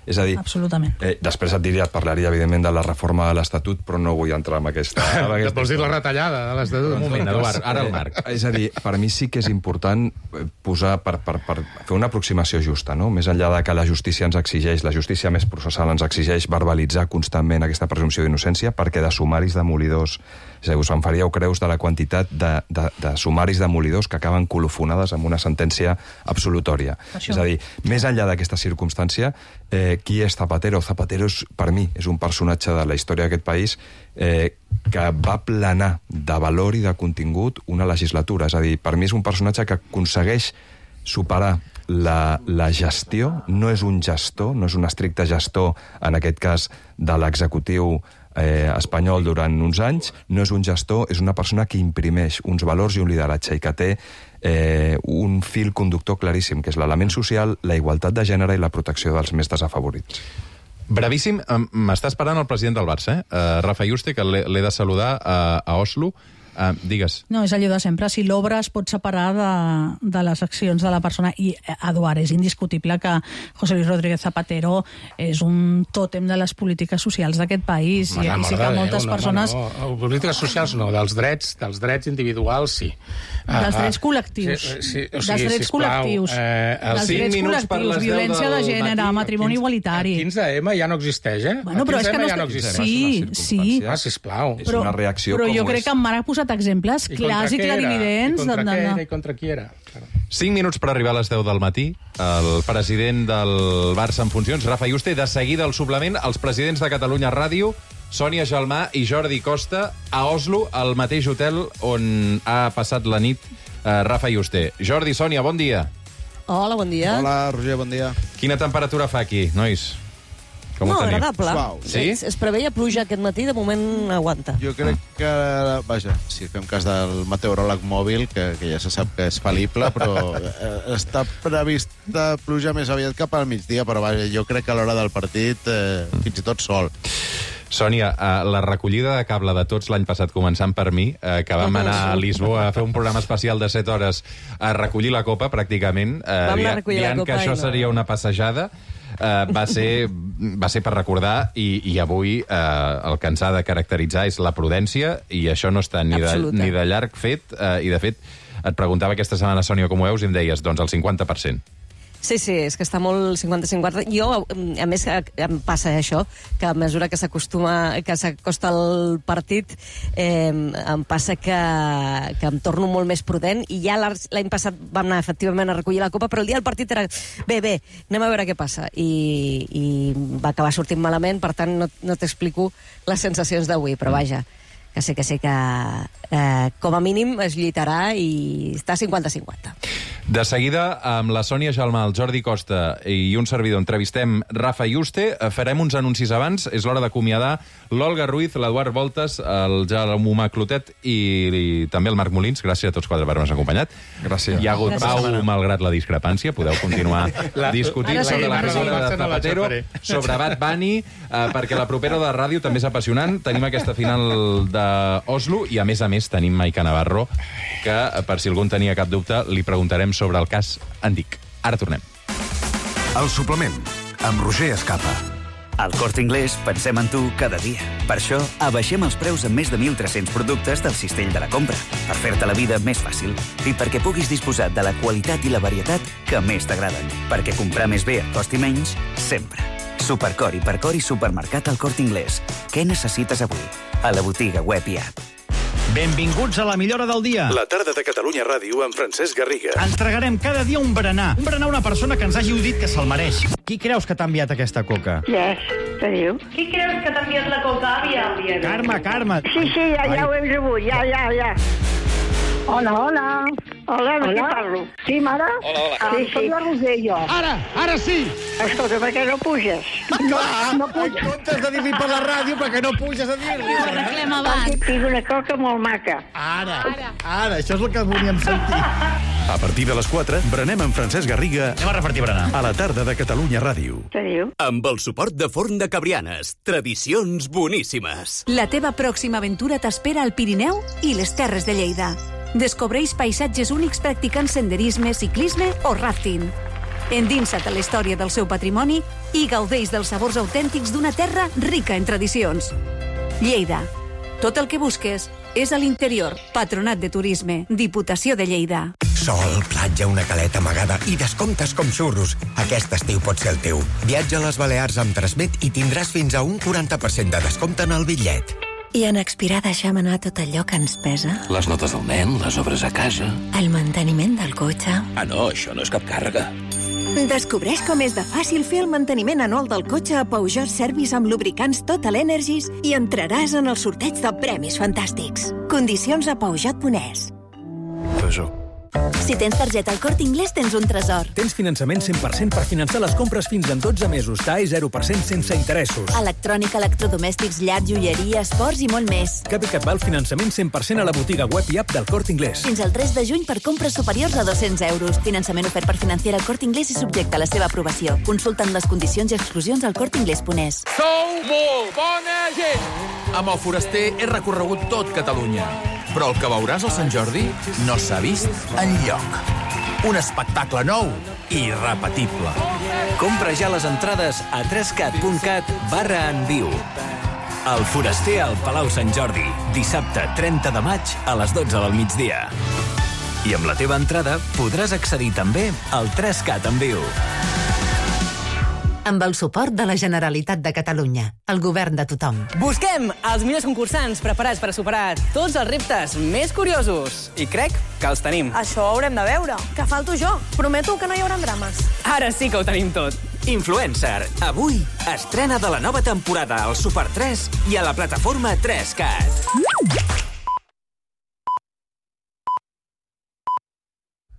És a dir, absolutament. Eh, després et diria, et parlaria, evidentment, de la reforma de l'Estatut, però no vull entrar en aquesta... En aquesta... Vols dir la retallada de l'Estatut? Un moment, Eduard, ara el Marc. Eh, és a dir, per mi sí que és important posar, per, per, per fer una aproximació justa, no? Més enllà de que la justícia ens exigeix, la justícia més processal ens exigeix verbalitzar constantment aquesta presumpció d'innocència, perquè de sumaris demolidors, és a dir, us en faríeu creus de la quantitat de, de, de sumaris demolidors que acaben colofonades amb una sentència absolutòria. Això. És a dir, més enllà d'aquesta circumstància, eh, qui és Zapatero? Zapatero, és, per mi, és un personatge de la història d'aquest país eh, que va planar de valor i de contingut una legislatura. És a dir, per mi és un personatge que aconsegueix superar la, la gestió, no és un gestor, no és un estricte gestor, en aquest cas, de l'executiu eh, espanyol durant uns anys, no és un gestor, és una persona que imprimeix uns valors i un lideratge i que té eh, un fil conductor claríssim, que és l'element social, la igualtat de gènere i la protecció dels més desafavorits. Brevíssim, m'està esperant el president del Barça, eh? Uh, Rafa Yuste, que l'he de saludar a, a Oslo. Uh, digues. No, és allò de sempre. Si l'obra es pot separar de, de les accions de la persona, i, Eduard, és indiscutible que José Luis Rodríguez Zapatero és un tòtem de les polítiques socials d'aquest país. I, i sí que moltes no, persones... No, no, no. Polítiques socials no, dels drets, dels drets individuals sí. Dels drets col·lectius. Sí, sí, o sigui, dels drets sisplau, col·lectius. Eh, dels drets col·lectius, violència de gènere, matrimoni igualitari. El quinze eme ja no existeix, eh? Bueno, però és que no... ja no existeix. Sí, sí. Ah, sisplau. És una reacció però com jo és. crec que en Marc ha posat exemples clars i clarividents. I contra què era? I contra qui era? Cinc minuts per arribar a les deu del matí. El president del Barça en funcions, Rafa Yuste, de seguida al suplement, els presidents de Catalunya Ràdio, Sònia Gelmà i Jordi Costa, a Oslo, al mateix hotel on ha passat la nit eh, Rafa Yuste. Jordi, Sònia, bon dia. Hola, bon dia. Hola, Roger, bon dia. Quina temperatura fa aquí, nois? Com no, ho teniu? agradable. Suau. Sí? Es, es preveia pluja aquest matí, de moment aguanta. Jo crec que, vaja, si fem cas del meteoròleg mòbil, que, que ja se sap que és fal·lible, però eh, està prevista pluja més aviat cap al migdia, però vaja, jo crec que a l'hora del partit eh, fins i tot sol. Sònia, la recollida de cable de tots l'any passat, començant per mi, eh, que vam anar a Lisboa a fer un programa especial de set hores a recollir la copa, pràcticament, eh, Vam anar a dient, recollir la dient copa que això i no. seria una passejada, eh, va, ser, va ser per recordar, i, i avui eh, el que ens ha de caracteritzar és la prudència, i això no està ni de, Absoluta. ni de llarg fet, eh, i de fet, et preguntava aquesta setmana, Sònia, com ho veus, i em deies, doncs el cinquanta per cent. Sí, sí, és que està molt cinquanta cinquanta. Jo, a més, em passa això, que a mesura que s'acostuma, que s'acosta el partit, eh, em passa que, que em torno molt més prudent, i ja l'any passat vam anar efectivament a recollir la copa, però el dia del partit era, bé, bé, anem a veure què passa. I, i va acabar sortint malament, per tant no, no t'explico les sensacions d'avui, però vaja, que sí que sí que eh, com a mínim es lluitarà i està cinquanta cinquanta. De seguida, amb la Sònia Gelmà, el Jordi Costa i un servidor, entrevistem Rafa Yuste, farem uns anuncis abans, és l'hora d'acomiadar l'Olga Ruiz, l'Eduard Voltes, el Jaume Clotet i, i també el Marc Molins. Gràcies a tots quatre per haver-nos acompanyat. Gràcies. Hi ha hagut Gràcies. pau, malgrat la discrepància. Podeu continuar La- discutint Ara sí, sobre la ara sí, figura Barça de no la Zapatero, xafaré. sobre Bad Bunny, eh, perquè la propera de ràdio també és apassionant. Tenim aquesta final d'Oslo i, a més a més, tenim Maica Navarro, que, per si algú en tenia cap dubte, li preguntarem sobre el cas Andic. Ara tornem. El suplement, amb Roger Escapa. Al Corte Inglés pensem en tu cada dia. Per això, abaixem els preus en més de mil tres-cents productes del cistell de la compra, per fer-te la vida més fàcil i perquè puguis disposar de la qualitat i la varietat que més t'agraden. Perquè comprar més bé et costi menys, sempre. Supercor, Hipercor i Supermercat al Corte Inglés. Què necessites avui? A la botiga web i app. Benvinguts a la millora del dia. La tarda de Catalunya Ràdio amb Francesc Garriga. Entregarem cada dia un berenar. Un berenar a una persona que ens hagi dit que se'l mereix. Qui creus que t'ha enviat aquesta coca? Yes, què diu? Qui creus que t'ha enviat la coca, àvia? Carme, Carme. Sí, sí, ja, ja ho hem rebut, ja, ja, ja. Hola, hola. Hola, amb qui parlo? Sí, mare? Hola, hola. Ah, sí, sí. Soc la Roser, jo. Ara, ara sí! Escolta, per què no puges? Clar, no puc. En comptes de dir-li per la ràdio, perquè no puges a dir-li. Ho arreglem abans. Tinc una coca molt maca. Ara, ara, això és el que volíem sentir. A partir de les quatre, berenem amb Francesc Garriga. Anem a repartir berenar. A la tarda de Catalunya Ràdio. Què diu? Amb el suport de Forn de Cabrianes. Tradicions boníssimes. La teva pròxima aventura t'espera al Pirineu i les Terres de Lleida. Descobreix paisatges únics practicant senderisme, ciclisme o rafting. Endinsa't a la història del seu patrimoni i gaudeix dels sabors autèntics d'una terra rica en tradicions. Lleida. Tot el que busques és a l'interior. Patronat de Turisme. Diputació de Lleida. Sol, platja, una caleta amagada i descomptes com xurros. Aquest estiu pot ser el teu. Viatja a les Balears amb Transmet i tindràs fins a un quaranta per cent de descompte en el bitllet. I en expirar deixem anar tot allò que ens pesa? Les notes del nen, les obres a casa... El manteniment del cotxe... Ah, no, això no és cap càrrega. Descobreix com és de fàcil fer el manteniment anual del cotxe a Peugeot Service amb lubricants Total Energies i entraràs en el sorteig de premis fantàstics. Condicions a peugeot punt es. Peugeot. Si tens targeta al Corte Inglés, tens un tresor. Tens finançament cent per cent per finançar les compres fins en dotze mesos. T A E zero per cent sense interessos. Electrònica, electrodomèstics, llar, joieria, esports i molt més. Cap i cap val finançament cent per cent a la botiga web i app del Corte Inglés. Fins al tres de juny per compres superiors a dos-cents euros. Finançament ofert per Financiera al Corte Inglés i subjecte a la seva aprovació. Consulta'n les condicions i exclusions al corte inglés punt es. Sou molt bona gent! Amb el Foraster he recorregut tot Catalunya. Però el que veuràs al Sant Jordi no s'ha vist enlloc. Un espectacle nou i irrepetible. Compra ja les entrades a trescat punt cat barra en viu. El Foraster al Palau Sant Jordi, dissabte trenta de maig a les dotze del migdia. I amb la teva entrada podràs accedir també al trescat en viu. Amb el suport de la Generalitat de Catalunya, el govern de tothom. Busquem els millors concursants preparats per superar tots els reptes més curiosos. I crec que els tenim. Això ho haurem de veure. Que falto jo. Prometo que no hi haurà drames. Ara sí que ho tenim tot. Influencer. Avui estrena de la nova temporada al Super tres i a la plataforma tres cat.